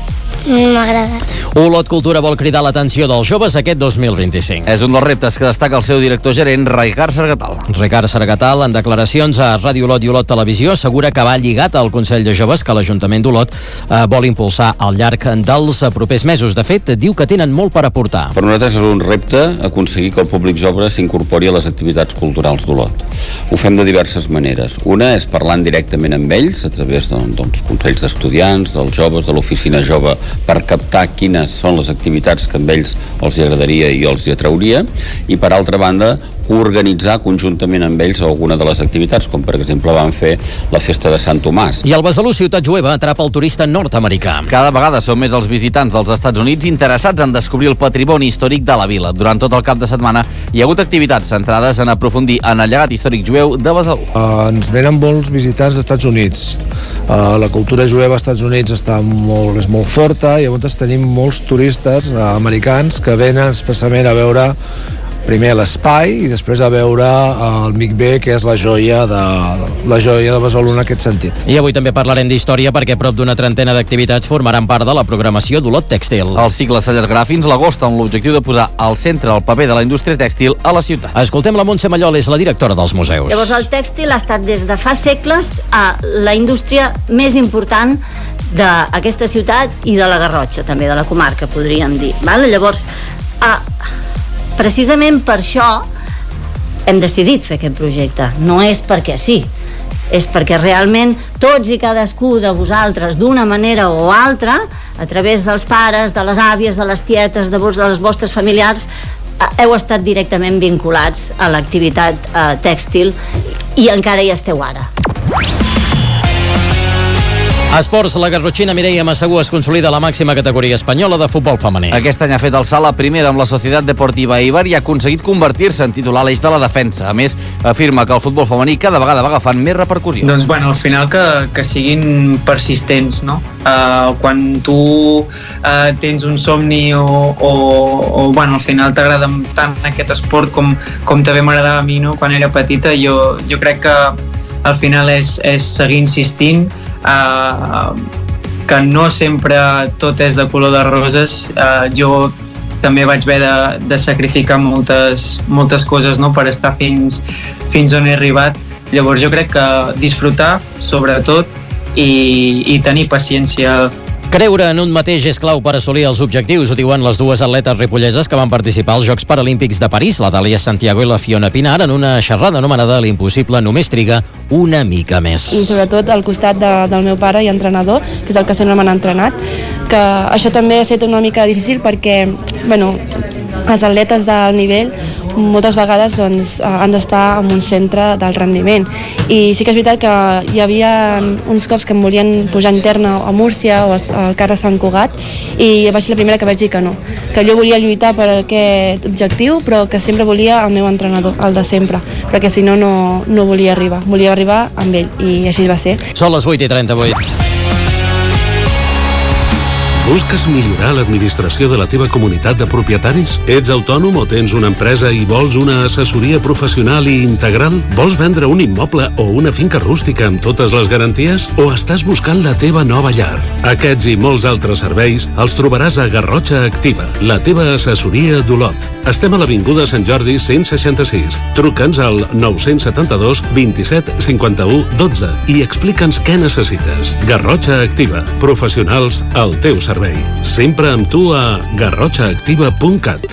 m'ha agradat. Olot Cultura vol cridar l'atenció dels joves aquest dos mil vint-i-cinc. És un dels reptes que destaca el seu director gerent, Ricard Sargatal. Ricard Sargatal, en declaracions a Ràdio Olot i Olot Televisió, assegura que va lligat al Consell de Joves que l'Ajuntament d'Olot eh, vol impulsar al llarg dels propers mesos. De fet, diu que tenen molt per aportar. Per nosaltres és un repte aconseguir que el públic jove s'incorpori a les activitats culturals d'Olot. Ho fem de diverses maneres. Una és parlant directament amb ells, a través de, dels consells d'estudiants, dels joves, de l'oficina jove, per captar quines són les activitats que amb ells els hi agradaria i els hi atrauria, i per altra banda organitzar conjuntament amb ells alguna de les activitats, com per exemple van fer la festa de Sant Tomàs. I el Besalú Ciutat Jueva atrapa el turista nord-americà. Cada vegada són més els visitants dels Estats Units interessats en descobrir el patrimoni històric de la vila. Durant tot el cap de setmana hi ha hagut activitats centrades en aprofundir en el llegat històric jueu de Besalú. Uh, ens venen molts visitants dels Estats Units. Uh, la cultura jueva als Estats Units està molt, és molt forta i llavors tenim molts turistes uh, americans que venen expressament a veure primer l'espai i després a veure el Mic B, que és la joia de, la joia de Besalú en aquest sentit. I avui també parlarem d'història perquè prop d'una trentena d'activitats formaran part de la programació d'Olot Tèxtil. El cicle s'allargarà fins l'agost amb l'objectiu de posar al centre el paper de la indústria tèxtil a la ciutat. Escoltem la Montse Mallol, és la directora dels museus. Llavors el tèxtil ha estat des de fa segles a la indústria més important d'aquesta ciutat i de la Garrotxa, també de la comarca, podríem dir. Val? Llavors, a precisament per això hem decidit fer aquest projecte. No és perquè sí, és perquè realment tots i cadascú de vosaltres, d'una manera o altra, a través dels pares, de les àvies, de les tietes, de les vostres familiars, heu estat directament vinculats a l'activitat eh, tèxtil i encara hi esteu ara. A esports, la garrotxina Mireia Massagú es consolida a la màxima categoria espanyola de futbol femení. Aquest any ha fet el salt a primera amb la Societat Deportiva Eibar i ha aconseguit convertir-se en titular a l'eix de la defensa. A més, afirma que el futbol femení cada vegada va agafant més repercussió. Doncs bueno, al final que, que siguin persistents, no? Uh, quan tu uh, tens un somni o, o, o bueno, al final t'agrada tant aquest esport com, com també m'agradava a mi, no? Quan era petita, jo, jo crec que al final és, és seguir insistint, Uh, que no sempre tot és de color de roses. Uh, jo també vaig haver de, de sacrificar moltes, moltes coses, no?, per estar fins, fins on he arribat. Llavors jo crec que disfrutar, sobretot, i, i tenir paciència. Creure en un mateix és clau per assolir els objectius, ho diuen les dues atletes ripolleses que van participar als Jocs Paralímpics de París, la Dàlia Santiago i la Fiona Pinar, en una xerrada anomenada L'impossible només triga una mica més. I sobretot al costat de, del meu pare i entrenador, que és el que sempre m'han entrenat, que això també ha estat una mica difícil perquè, bueno, els atletes d'alt nivell moltes vegades doncs, han d'estar en un centre del rendiment i sí que és veritat que hi havia uns cops que em volien pujar interna a Múrcia o al Carles Sant Cugat i va ser la primera que vaig dir que no, que jo volia lluitar per aquest objectiu però que sempre volia el meu entrenador, el de sempre, perquè si no, no, no volia arribar, volia arribar amb ell i així va ser. Són les vuit i trenta-vuit. Busques millorar l'administració de la teva comunitat de propietaris? Ets autònom o tens una empresa i vols una assessoria professional i integral? Vols vendre un immoble o una finca rústica amb totes les garanties? O estàs buscant la teva nova llar? Aquests i molts altres serveis els trobaràs a Garrotxa Activa, la teva assessoria d'Olot. Estem a l'Avinguda Sant Jordi cent seixanta-sis. Truca'ns al nou set dos, vint-i-set, cinquanta-u, dotze i explica'ns què necessites. Garrotxa Activa, professionals al teu servei. Sempre amb tu a garrotxa activa punt cat.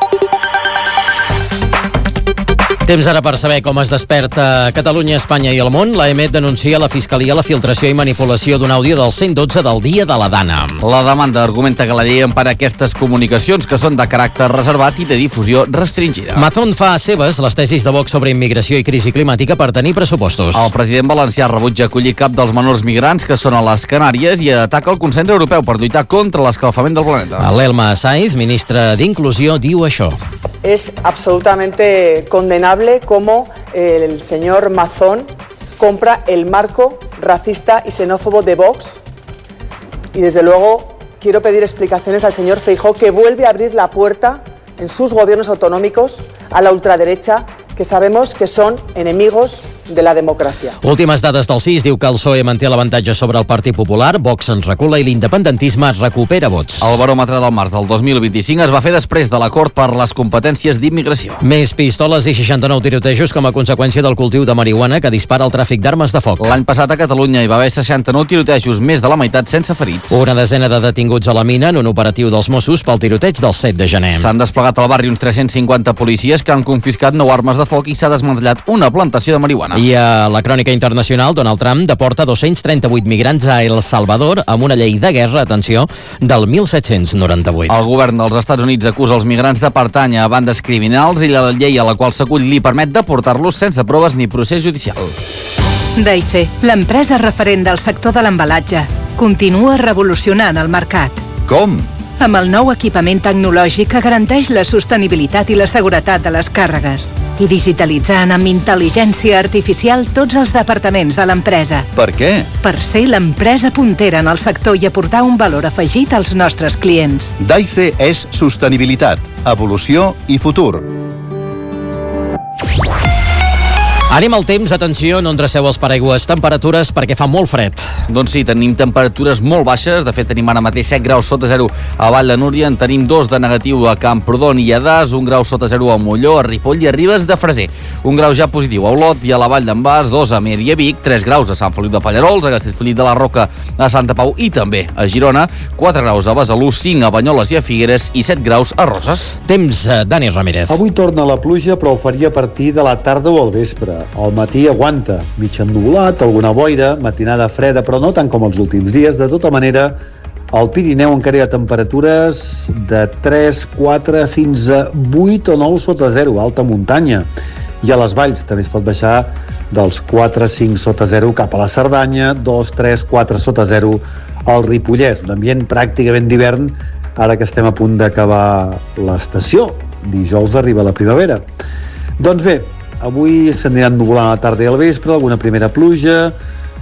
Temps ara per saber com es desperta Catalunya, Espanya i el món. L'A E M E T denuncia a la Fiscalia la filtració i manipulació d'un àudio del cent dotze del dia de la Dana. La demanda argumenta que la llei empara aquestes comunicacions que són de caràcter reservat i de difusió restringida. Mazón fa seves les tesis de Vox sobre immigració i crisi climàtica per tenir pressupostos. El president valencià rebutja acollir cap dels menors migrants que són a les Canàries i ataca el consens europeu per lluitar contra l'escalfament del planeta. L'Elma Saiz, ministra d'Inclusió, diu això. Es absolutamente condenable cómo el señor Mazón compra el marco racista y xenófobo de Vox y desde luego quiero pedir explicaciones al señor Feijóo, que vuelve a abrir la puerta en sus gobiernos autonómicos a la ultraderecha, que sabemos que son enemigos de la democracia. Últimes dades del C I S diu que el P S O E manté l'avantatge sobre el Partit Popular, Vox ens recula i l'independentisme recupera vots. El baròmetre del març del dos mil vint-i-cinc es va fer després de l'acord per les competències d'immigració. Més pistoles i seixanta-nou tirotejos com a conseqüència del cultiu de marihuana que dispara el tràfic d'armes de foc. L'any passat a Catalunya hi va haver seixanta-nou tirotejos, més de la meitat sense ferits. Una desena de detinguts a la mina en un operatiu dels Mossos pel tiroteig del set de gener. S'han desplegat al barri uns tres-cents cinquanta policies que han confiscat nou armes de foc i s'ha desmantellat una plantació de marihuana. I a la crònica internacional, Donald Trump deporta dos-cents trenta-vuit migrants a El Salvador amb una llei de guerra, atenció, del mil set-cents noranta-vuit. El govern dels Estats Units acusa els migrants de pertànyer a bandes criminals i la llei a la qual s'acull li permet deportar-los sense proves ni procés judicial. Daife, l'empresa referent del sector de l'embalatge, continua revolucionant el mercat. Com? Amb el nou equipament tecnològic que garanteix la sostenibilitat i la seguretat de les càrregues i digitalitzant amb intel·ligència artificial tots els departaments de l'empresa. Per què? Per ser l'empresa puntera en el sector i aportar un valor afegit als nostres clients. Daife és sostenibilitat, evolució i futur. Anem al temps, atenció, no endreceu els paraigües, temperatures perquè fa molt fred. Doncs sí, tenim temperatures molt baixes, de fet tenim ara mateix set graus sota zero a Vall de Núria, en tenim dos de negatiu a Camprodon i a Das, un grau sota zero a Molló, a Ripoll i a Ribes de Freser, un grau ja positiu a Olot i a la Vall d'en Bas, dos a Amer i a Vic, tres graus a Sant Feliu de Pallerols, a Castellfollit de la Roca, a Santa Pau i també a Girona, quatre graus a Besalú, cinc a Banyoles i a Figueres i set graus a Roses. Temps, eh, Dani Ramírez. Avui torna la pluja, però ho faria a partir de la tarda o al vespre. Al matí aguanta, mig ennuvolat, alguna boira, matinada freda, però no tant com els últims dies. De tota manera, al Pirineu encara hi ha temperatures de tres, quatre fins a vuit o nou sota zero, alta muntanya. I a les valls també es pot baixar dels quatre, cinc sota zero cap a la Cerdanya, dos, tres, quatre sota zero al Ripollès. Un ambient pràcticament d'hivern, ara que estem a punt d'acabar l'estació. Dijous arriba la primavera. Doncs bé, avui s'anirà ennuvolant a la tarda i al vespre, alguna primera pluja.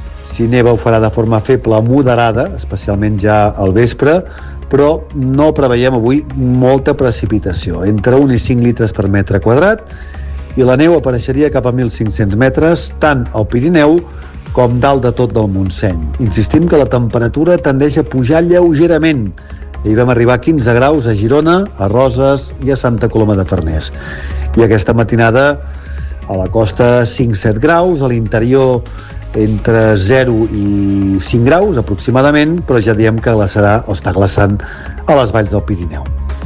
Si neva ho farà de forma feble moderada, especialment ja al vespre, però no preveiem avui molta precipitació, entre un i cinc litres per metre quadrat, i la neu apareixeria cap a mil cinc-cents metres, tant al Pirineu com dalt de tot del Montseny. Insistim que la temperatura tendeix a pujar lleugerament. Hi vam arribar a quinze graus a Girona, a Roses i a Santa Coloma de Farners. I aquesta matinada a la costa cinc set graus, a l'interior entre zero i cinc graus aproximadament, però ja diem que glaçarà o està glaçant a les valls del Pirineu.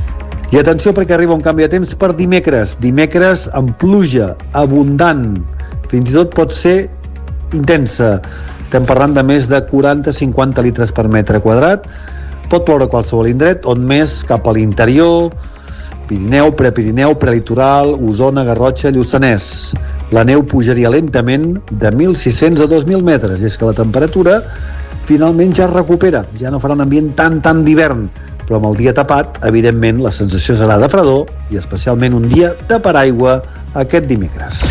I atenció perquè arriba un canvi de temps per dimecres. Dimecres amb pluja abundant, fins i tot pot ser intensa. Estem parlant de més de quaranta a cinquanta litres per metre quadrat. Pot ploure a qualsevol indret, on més cap a l'interior, Pirineu, Prepirineu, Prelitoral, Osona, Garrotxa, Lluçanès. La neu pujaria lentament de mil sis-cents a dos mil metres, i és que la temperatura finalment ja es recupera. Ja no farà un ambient tan, tan d'hivern, però amb el dia tapat, evidentment, la sensació serà de fredor i especialment un dia de paraigua aquest dimecres.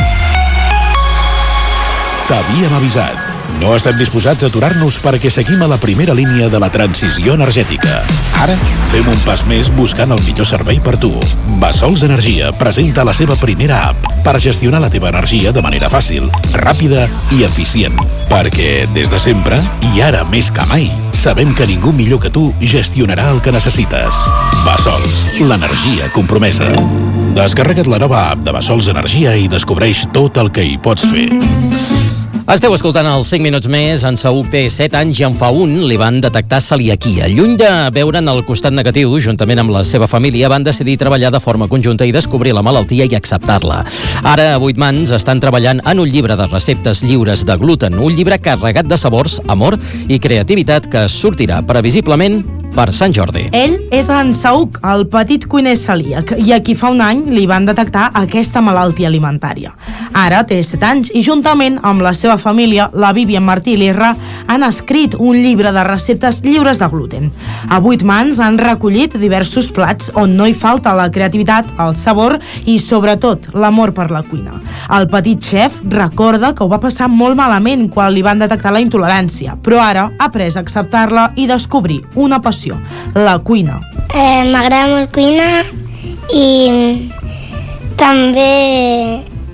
T'havíem avisat. No estem disposats a aturar-nos perquè seguim a la primera línia de la transició energètica. Ara fem un pas més buscant el millor servei per tu. Bassols Energia presenta la seva primera app per gestionar la teva energia de manera fàcil, ràpida i eficient. Perquè des de sempre, i ara més que mai, sabem que ningú millor que tu gestionarà el que necessites. Bassols, l'energia compromesa. Descarrega't la nova app de Bassols Energia i descobreix tot el que hi pots fer. Esteu escoltant els cinc minuts més. En Saúl té set anys i en fa un li van detectar celiaquia. Lluny de veure'n el costat negatiu, juntament amb la seva família, van decidir treballar de forma conjunta i descobrir la malaltia i acceptar-la. Ara, a vuit mans, estan treballant en un llibre de receptes lliures de gluten, un llibre carregat de sabors, amor i creativitat que sortirà previsiblement per Sant Jordi. Ell és en Saúl, el petit cuiner celíac, i a qui fa un any li van detectar aquesta malaltia alimentària. Ara té set anys i juntament amb la seva família, la Vivian Martí i l'Irra, han escrit un llibre de receptes lliures de gluten. A vuit mans han recollit diversos plats on no hi falta la creativitat, el sabor i, sobretot, l'amor per la cuina. El petit xef recorda que ho va passar molt malament quan li van detectar la intolerància, però ara ha après a acceptar-la i descobrir una passió, la cuina. Eh, M'agrada molt cuinar i també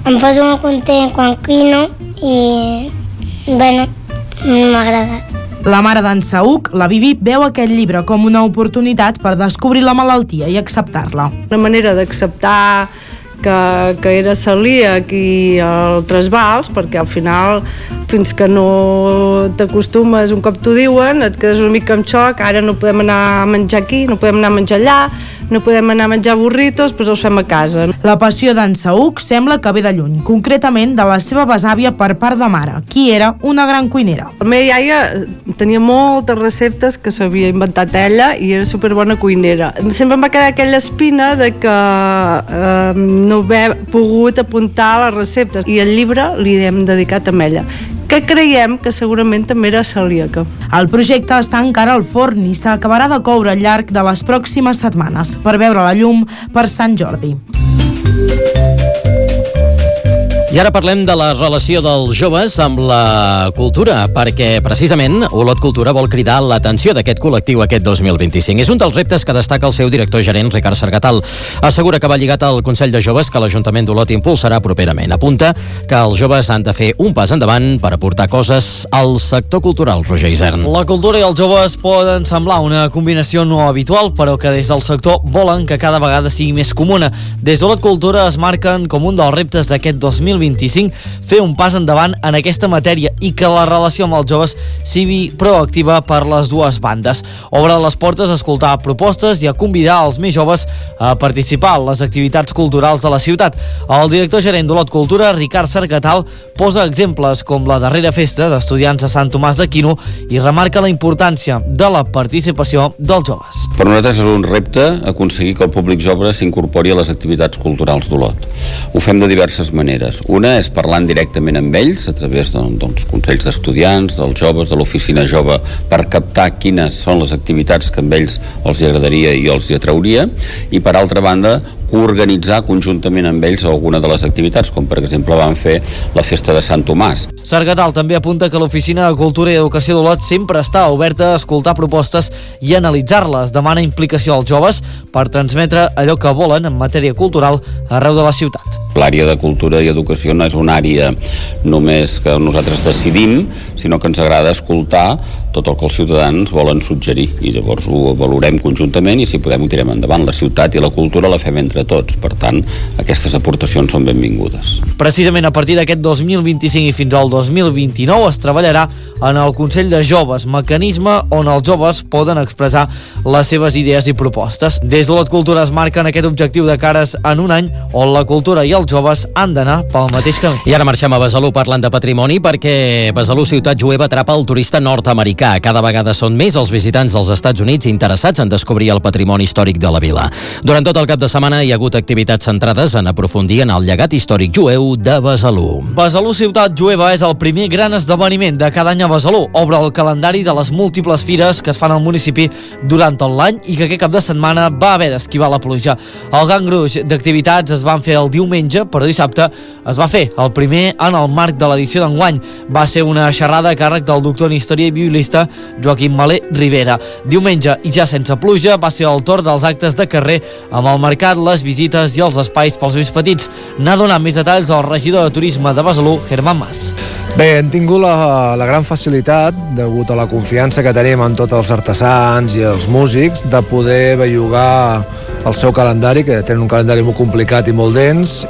em poso molt content quan cuino i, bueno, m'ha agradat. La mare d'en Saúc, la Bibi, veu aquest llibre com una oportunitat per descobrir la malaltia i acceptar-la. Una manera d'acceptar que, que era celíac i el trasbals, perquè al final, fins que no t'acostumes, un cop t'ho diuen, et quedes una mica en xoc, ara no podem anar a menjar aquí, no podem anar a menjar allà, no podem anar a menjar burritos, doncs els fem a casa. La passió d'en Saúc sembla que ve de lluny, concretament de la seva besàvia per part de mare, qui era una gran cuinera. La meva iaia tenia moltes receptes que s'havia inventat ella i era superbona cuinera. Sempre em va quedar aquella espina de que eh, no haver pogut apuntar les receptes i el llibre li hem dedicat a ella, que creiem que segurament també era celíaca. El projecte està encara al forn i s'acabarà de coure al llarg de les pròximes setmanes per veure la llum per Sant Jordi. I ara parlem de la relació dels joves amb la cultura, perquè precisament Olot Cultura vol cridar l'atenció d'aquest col·lectiu aquest dos mil vint-i-cinc. És un dels reptes que destaca el seu director gerent, Ricard Sargatal. Assegura que va lligat al Consell de Joves que l'Ajuntament d'Olot impulsarà properament. Apunta que els joves han de fer un pas endavant per aportar coses al sector cultural, Roger Isern. La cultura i els joves poden semblar una combinació no habitual, però que des del sector volen que cada vegada sigui més comuna. Des d'Olot Cultura es marquen com un dels reptes d'aquest dos mil vint-i-cinc fer un pas endavant en aquesta matèria i que la relació amb els joves sigui proactiva per les dues bandes. Obre les portes a escoltar propostes i a convidar els més joves a participar en les activitats culturals de la ciutat. El director gerent d'Olot Cultura, Ricard Sargatal, posa exemples com la darrera festa d'estudiants de Sant Tomàs d'Aquino i remarca la importància de la participació dels joves. Per nosaltres és un repte aconseguir que el públic jove s'incorpori a les activitats culturals d'Olot. Ho fem de diverses maneres. Una és parlant directament amb ells a través de, dels consells d'estudiants, dels joves, de l'oficina jove, per captar quines són les activitats que amb ells els hi agradaria i els hi atrauria, i per altra banda coorganitzar conjuntament amb ells alguna de les activitats, com per exemple van fer la festa de Sant Tomàs. Sargatal també apunta que l'Oficina de Cultura i Educació d'Olot sempre està oberta a escoltar propostes i analitzar-les. Demana implicació als joves per transmetre allò que volen en matèria cultural arreu de la ciutat. L'àrea de cultura i educació no és una àrea només que nosaltres decidim, sinó que ens agrada escoltar tot el que els ciutadans volen suggerir i llavors ho valorem conjuntament i si podem ho tirem endavant. La ciutat i la cultura la fem entre tots, per tant aquestes aportacions són benvingudes. Precisament a partir d'aquest dos mil vint-i-cinc i fins al dos mil vint-i-nou es treballarà en el Consell de Joves, mecanisme on els joves poden expressar les seves idees i propostes. Des de l'Olot Cultura es marquen aquest objectiu de cares en un any on la cultura i els joves han d'anar pel mateix camí. I ara marxem a Besalú parlant de patrimoni perquè Besalú, ciutat jueva, atrapa el turista nord-americà. Cada vegada són més els visitants dels Estats Units interessats en descobrir el patrimoni històric de la vila. Durant tot el cap de setmana hi ha hagut activitats centrades en aprofundir en el llegat històric jueu de Besalú. Besalú, ciutat jueva, és el primer gran esdeveniment de cada any a Besalú. Obre el calendari de les múltiples fires que es fan al municipi durant tot l'any i que aquest cap de setmana va haver d'esquivar la pluja. El gran gruix d'activitats es van fer el diumenge, però dissabte es va fer el primer en el marc de l'edició d'enguany. Va ser una xerrada a càrrec del doctor en història i biblista Joaquim Malé Rivera. Diumenge, i ja sense pluja, va ser el torn dels actes de carrer amb el mercat, les visites i els espais pels més petits. N'ha donat més detalls el regidor de Turisme de Besalú, Germán Mas. Bé, hem tingut la, la gran facilitat, degut a la confiança que tenim en tots els artesans i els músics, de poder bellugar el seu calendari, que tenen un calendari molt complicat i molt dens,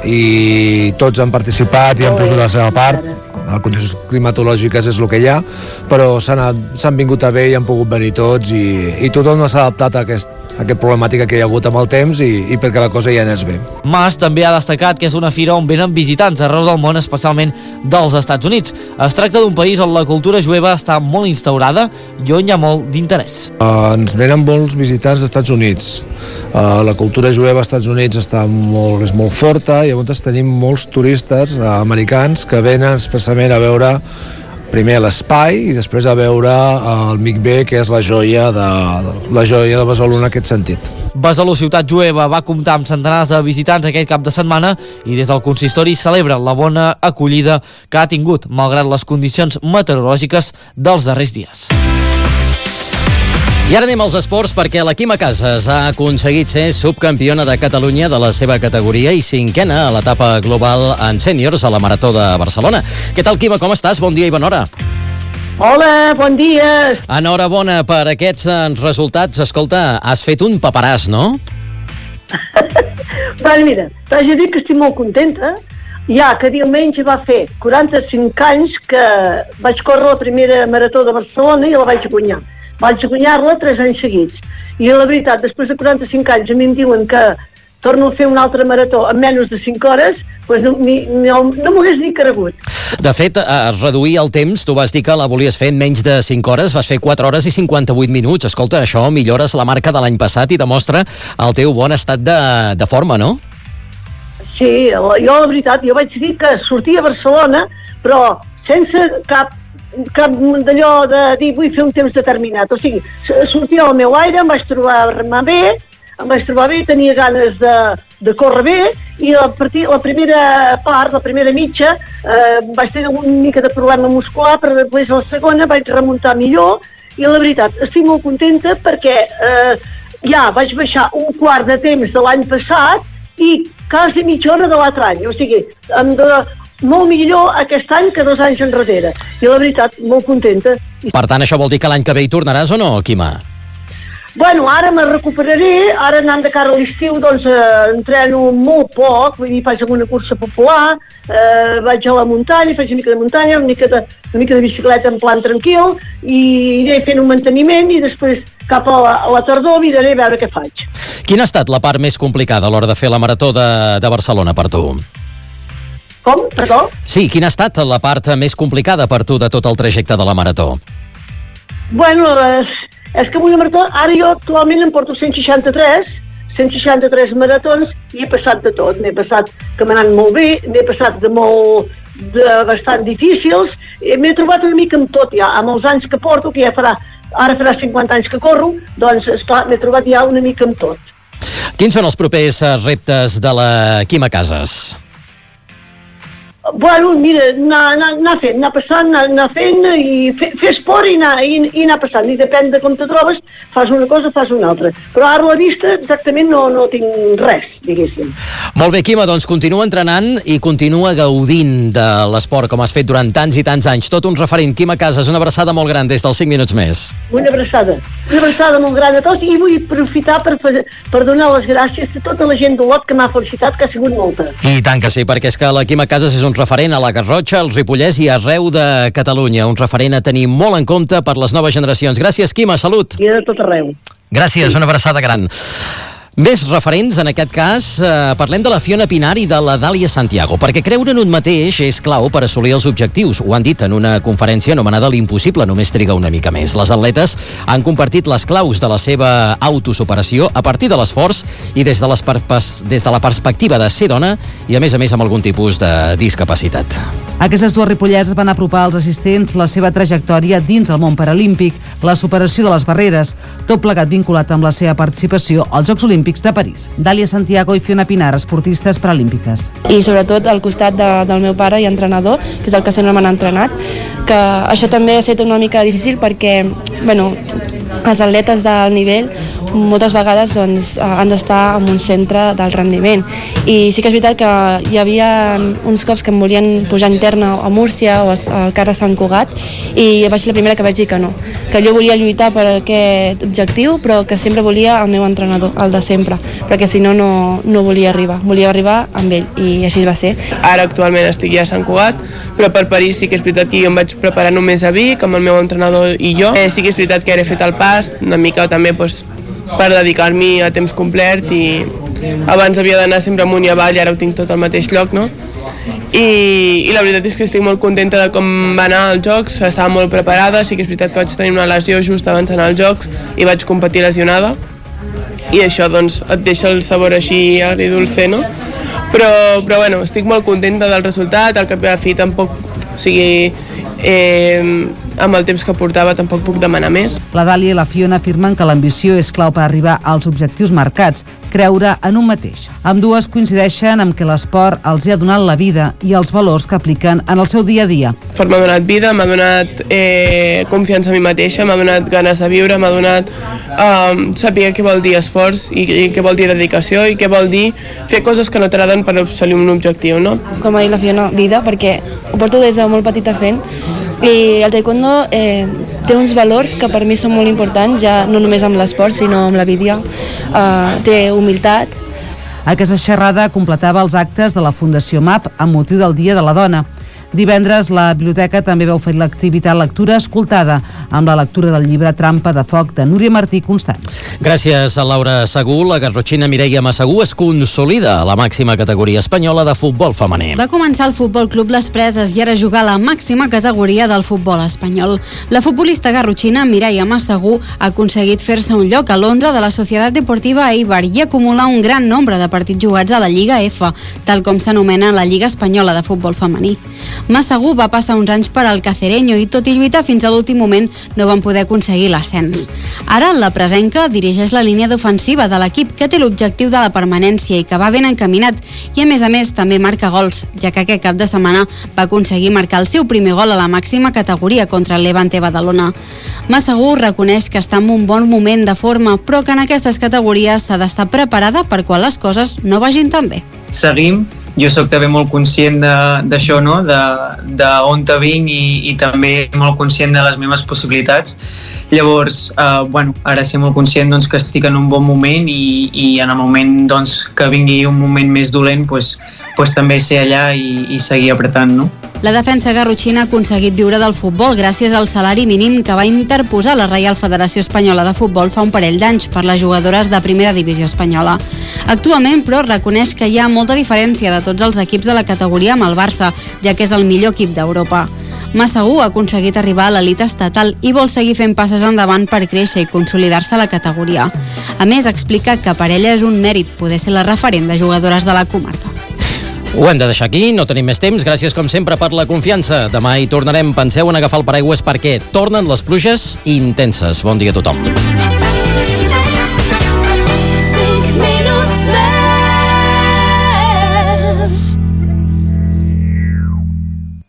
i tots han participat i han posat la seva part. Les condicions climatològiques és el que hi ha, però s'han vingut a bé i han pogut venir tots i, i tothom s'ha adaptat a aquest, a aquesta problemàtica que hi ha hagut amb el temps i, i perquè la cosa ja anés bé. Mas també ha destacat que és una fira on venen visitants arreu del món, especialment dels Estats Units. Es tracta d'un país on la cultura jueva està molt instaurada i on hi ha molt d'interès. Uh, ens venen molts visitants dels Estats Units. Uh, la cultura jueva als Estats Units està molt, és molt forta i llavors tenim molts turistes uh, americans que venen especialment a veure primer l'espai i després a veure el Micvé, que és la joia de, la joia de Besalú en aquest sentit. Besalú, ciutat jueva, va comptar amb centenars de visitants aquest cap de setmana i des del consistori celebra la bona acollida que ha tingut, malgrat les condicions meteorològiques dels darrers dies. I ara anem als esports perquè la Quima Casas ha aconseguit ser subcampiona de Catalunya de la seva categoria i cinquena a l'etapa global en sèniors a la Marató de Barcelona. Què tal, Quima? Com estàs? Bon dia i bona hora. Hola, bon dia. Enhorabona per aquests resultats. Escolta, has fet un paperàs, no? Bueno, mira, t'haig de dir que estic molt contenta, ja que diumenge va fer quaranta-cinc anys que vaig córrer la primera Marató de Barcelona i la vaig guanyar. Vaig guanyar-la tres anys seguits. I la veritat, després de quaranta-cinc anys a mi em diuen que torno a fer una altra marató en menys de cinc hores, doncs no, ni, no, no m'ho hagués ni cregut. De fet, a reduir el temps, tu vas dir que la volies fer en menys de cinc hores, vas fer quatre hores i cinquanta-vuit minuts. Escolta, això millores la marca de l'any passat i demostra el teu bon estat de, de forma, no? Sí, jo la veritat, jo vaig dir que sortia a Barcelona, però sense cap cap d'allò de dir vull fer un temps determinat. O sigui, sortia al meu aire, em vaig trobar bé, em vaig trobar bé, tenia ganes de, de córrer bé, i a partir la primera part, la primera mitja, eh, vaig tenir una mica de problema muscular, però després a la segona vaig remuntar millor, i la veritat, estic molt contenta perquè eh, ja vaig baixar un quart de temps de l'any passat i quasi mitja hora de l'altre any. O sigui, em de, molt millor aquest any que dos anys enrere. I la veritat, molt contenta. Per tant, això vol dir que l'any que ve hi tornaràs o no, Quima? Bueno, ara me recuperaré, ara anant de cara a l'estiu, doncs eh, entreno molt poc, vull dir, faig alguna cursa popular, eh, vaig a la muntanya, faig una mica de muntanya, una mica de, una mica de bicicleta en plan tranquil, i iré fent un manteniment, i després cap a la, a la tardor miraré a veure què faig. Quina ha estat la part més complicada a l'hora de fer la Marató de, de Barcelona per tu? Com? Perdó? Sí, quina ha estat la part més complicada per tu de tot el trajecte de la Marató? Bueno, és, és que amb una marató, ara jo actualment em porto cent seixanta-tres, cent seixanta-tres maratons, i he passat de tot. N'he passat caminant molt bé, n'he passat de molt, de bastant difícils, m'he trobat una mica amb tot ja, amb els anys que porto, que ja farà, ara farà cinquanta anys que corro, doncs esclar, m'he trobat ja una mica amb tot. Quins són els propers reptes de la Quima Casas? Bueno, mira, anar, anar, anar fent, anar passant, anar, anar fent i fer, fer esport i anar, i, i anar passant. I depèn de com te trobes, fas una cosa, fas una altra. Però ara a la vista exactament no, no tinc res, diguéssim. Molt bé, Quima, doncs continua entrenant i continua gaudint de l'esport com has fet durant tants i tants anys. Tot un referent. Quima Casas, una abraçada molt gran des dels cinc minuts més. Una abraçada. Una abraçada molt gran a tots, i vull aprofitar per, per donar les gràcies a tota la gent d'Olot que m'ha felicitat, que ha sigut molta. I tant que sí, perquè és que la Quima Casas és un referent a la Garrotxa, al Ripollès i arreu de Catalunya. Un referent a tenir molt en compte per les noves generacions. Gràcies, Quima, salut. I de tot arreu. Gràcies, una abraçada gran. Més referents, en aquest cas, eh, parlem de la Fiona Pinar i de la Dàlia Santiago, perquè creure en un mateix és clau per assolir els objectius. Ho han dit en una conferència anomenada L'impossible, només triga una mica més. Les atletes han compartit les claus de la seva autosuperació a partir de l'esforç i des de, les des de la perspectiva de ser dona i, a més a més, amb algun tipus de discapacitat. Aquestes dues ripolleses van apropar als assistents la seva trajectòria dins el món paralímpic, la superació de les barreres, tot plegat vinculat amb la seva participació als Jocs Olímpics de París. Dàlia Santiago i Fiona Pinar, esportistes paralímpiques. I sobretot al costat de, del meu pare i entrenador, que és el que sempre m'han entrenat, que això també ha estat una mica difícil perquè, bueno, els atletes d'alt nivell moltes vegades doncs, han d'estar en un centre del rendiment, i sí que és veritat que hi havia uns cops que em volien pujar interna a Múrcia o al Car de Sant Cugat, i va ser la primera que vaig dir que no, que jo volia lluitar per aquest objectiu, però que sempre volia el meu entrenador, el de sempre, perquè si no, no, no volia arribar, volia arribar amb ell, i així va ser. Ara actualment estic ja a Sant Cugat, però per París sí que és veritat que jo em vaig preparar només a Vic, amb el meu entrenador i jo. Eh, sí que és veritat que ara he fet el pas, una mica també doncs, per dedicar-m'hi a temps complet, i abans havia d'anar sempre amunt i avall, i ara ho tinc tot al mateix lloc, no? I, i la veritat és que estic molt contenta de com va anar als Jocs, estava molt preparada, sí que és veritat que vaig tenir una lesió just abans d'anar als Jocs i vaig competir lesionada, i això doncs et deixa el sabor així agridulce, no? Però, però bueno, estic molt contenta del resultat, al cap i a la fi tampoc, o sigui, eh, amb el temps que portava tampoc puc demanar més. La Dàlia i la Fiona afirmen que l'ambició és clau per arribar als objectius marcats, creure en un mateix. Ambdues coincideixen amb que l'esport els hi ha donat la vida i els valors que apliquen en el seu dia a dia. L'esport m'ha donat vida, m'ha donat eh, confiança en mi mateixa, m'ha donat ganes de viure, m'ha donat eh, saber què vol dir esforç i, i què vol dir dedicació i què vol dir fer coses que no t'agraden per assolir un objectiu, no? Com ha dit la Fiona, vida, perquè ho porto des de molt petita fent i el taekwondo eh, té uns valors que per mi són molt importants, ja no només amb l'esport, sinó amb la vida. Eh, té humilitat. Aquesta xerrada completava els actes de la Fundació M A P amb motiu del Dia de la Dona. Divendres, la biblioteca també va oferir l'activitat lectura escoltada amb la lectura del llibre Trampa de foc de Núria Martí Constants. Gràcies a Laura Segú, la garrotxina Mireia Massagú es consolida a la màxima categoria espanyola de futbol femení. Va començar el Futbol Club Les Preses i ara juga a la màxima categoria del futbol espanyol. La futbolista garrotxina Mireia Massagú ha aconseguit fer-se un lloc a l'onze de la Societat Deportiva Eibar i acumular un gran nombre de partits jugats a la Lliga F, tal com s'anomena la Lliga Espanyola de Futbol Femení. Massagú va passar uns anys per al Cacereño i tot i lluitar fins a l'últim moment no van poder aconseguir l'ascens. Ara la presenca dirigeix la línia d'ofensiva de l'equip que té l'objectiu de la permanència i que va ben encaminat i a més a més també marca gols, ja que aquest cap de setmana va aconseguir marcar el seu primer gol a la màxima categoria contra el Levante Badalona. Massagú reconeix que està en un bon moment de forma però que en aquestes categories s'ha d'estar preparada per quan les coses no vagin tan bé. Seguim. Jo sóc també molt conscient d'això, no? de, de on te vinc i, i també molt conscient de les meves possibilitats. Llavors, eh, bueno, ara ser molt conscient doncs, que estic en un bon moment i, i en el moment doncs, que vingui un moment més dolent pues, pues, també ser allà i, i seguir apretant, no? La defensa garrotxina ha aconseguit viure del futbol gràcies al salari mínim que va interposar la Reial Federació Espanyola de Futbol fa un parell d'anys per les jugadores de primera divisió espanyola. Actualment, però, reconeix que hi ha molta diferència de tots els equips de la categoria amb el Barça, ja que és el millor equip d'Europa. Massagú ha aconseguit arribar a l'elit estatal i vol seguir fent passes endavant per créixer i consolidar-se a la categoria. A més, explica que per ella és un mèrit poder ser la referent de jugadores de la comarca. Ho hem de deixar aquí, no tenim més temps. Gràcies, com sempre, per la confiança. Demà hi tornarem. Penseu en agafar el paraigües perquè tornen les pluges intenses. Bon dia a tothom.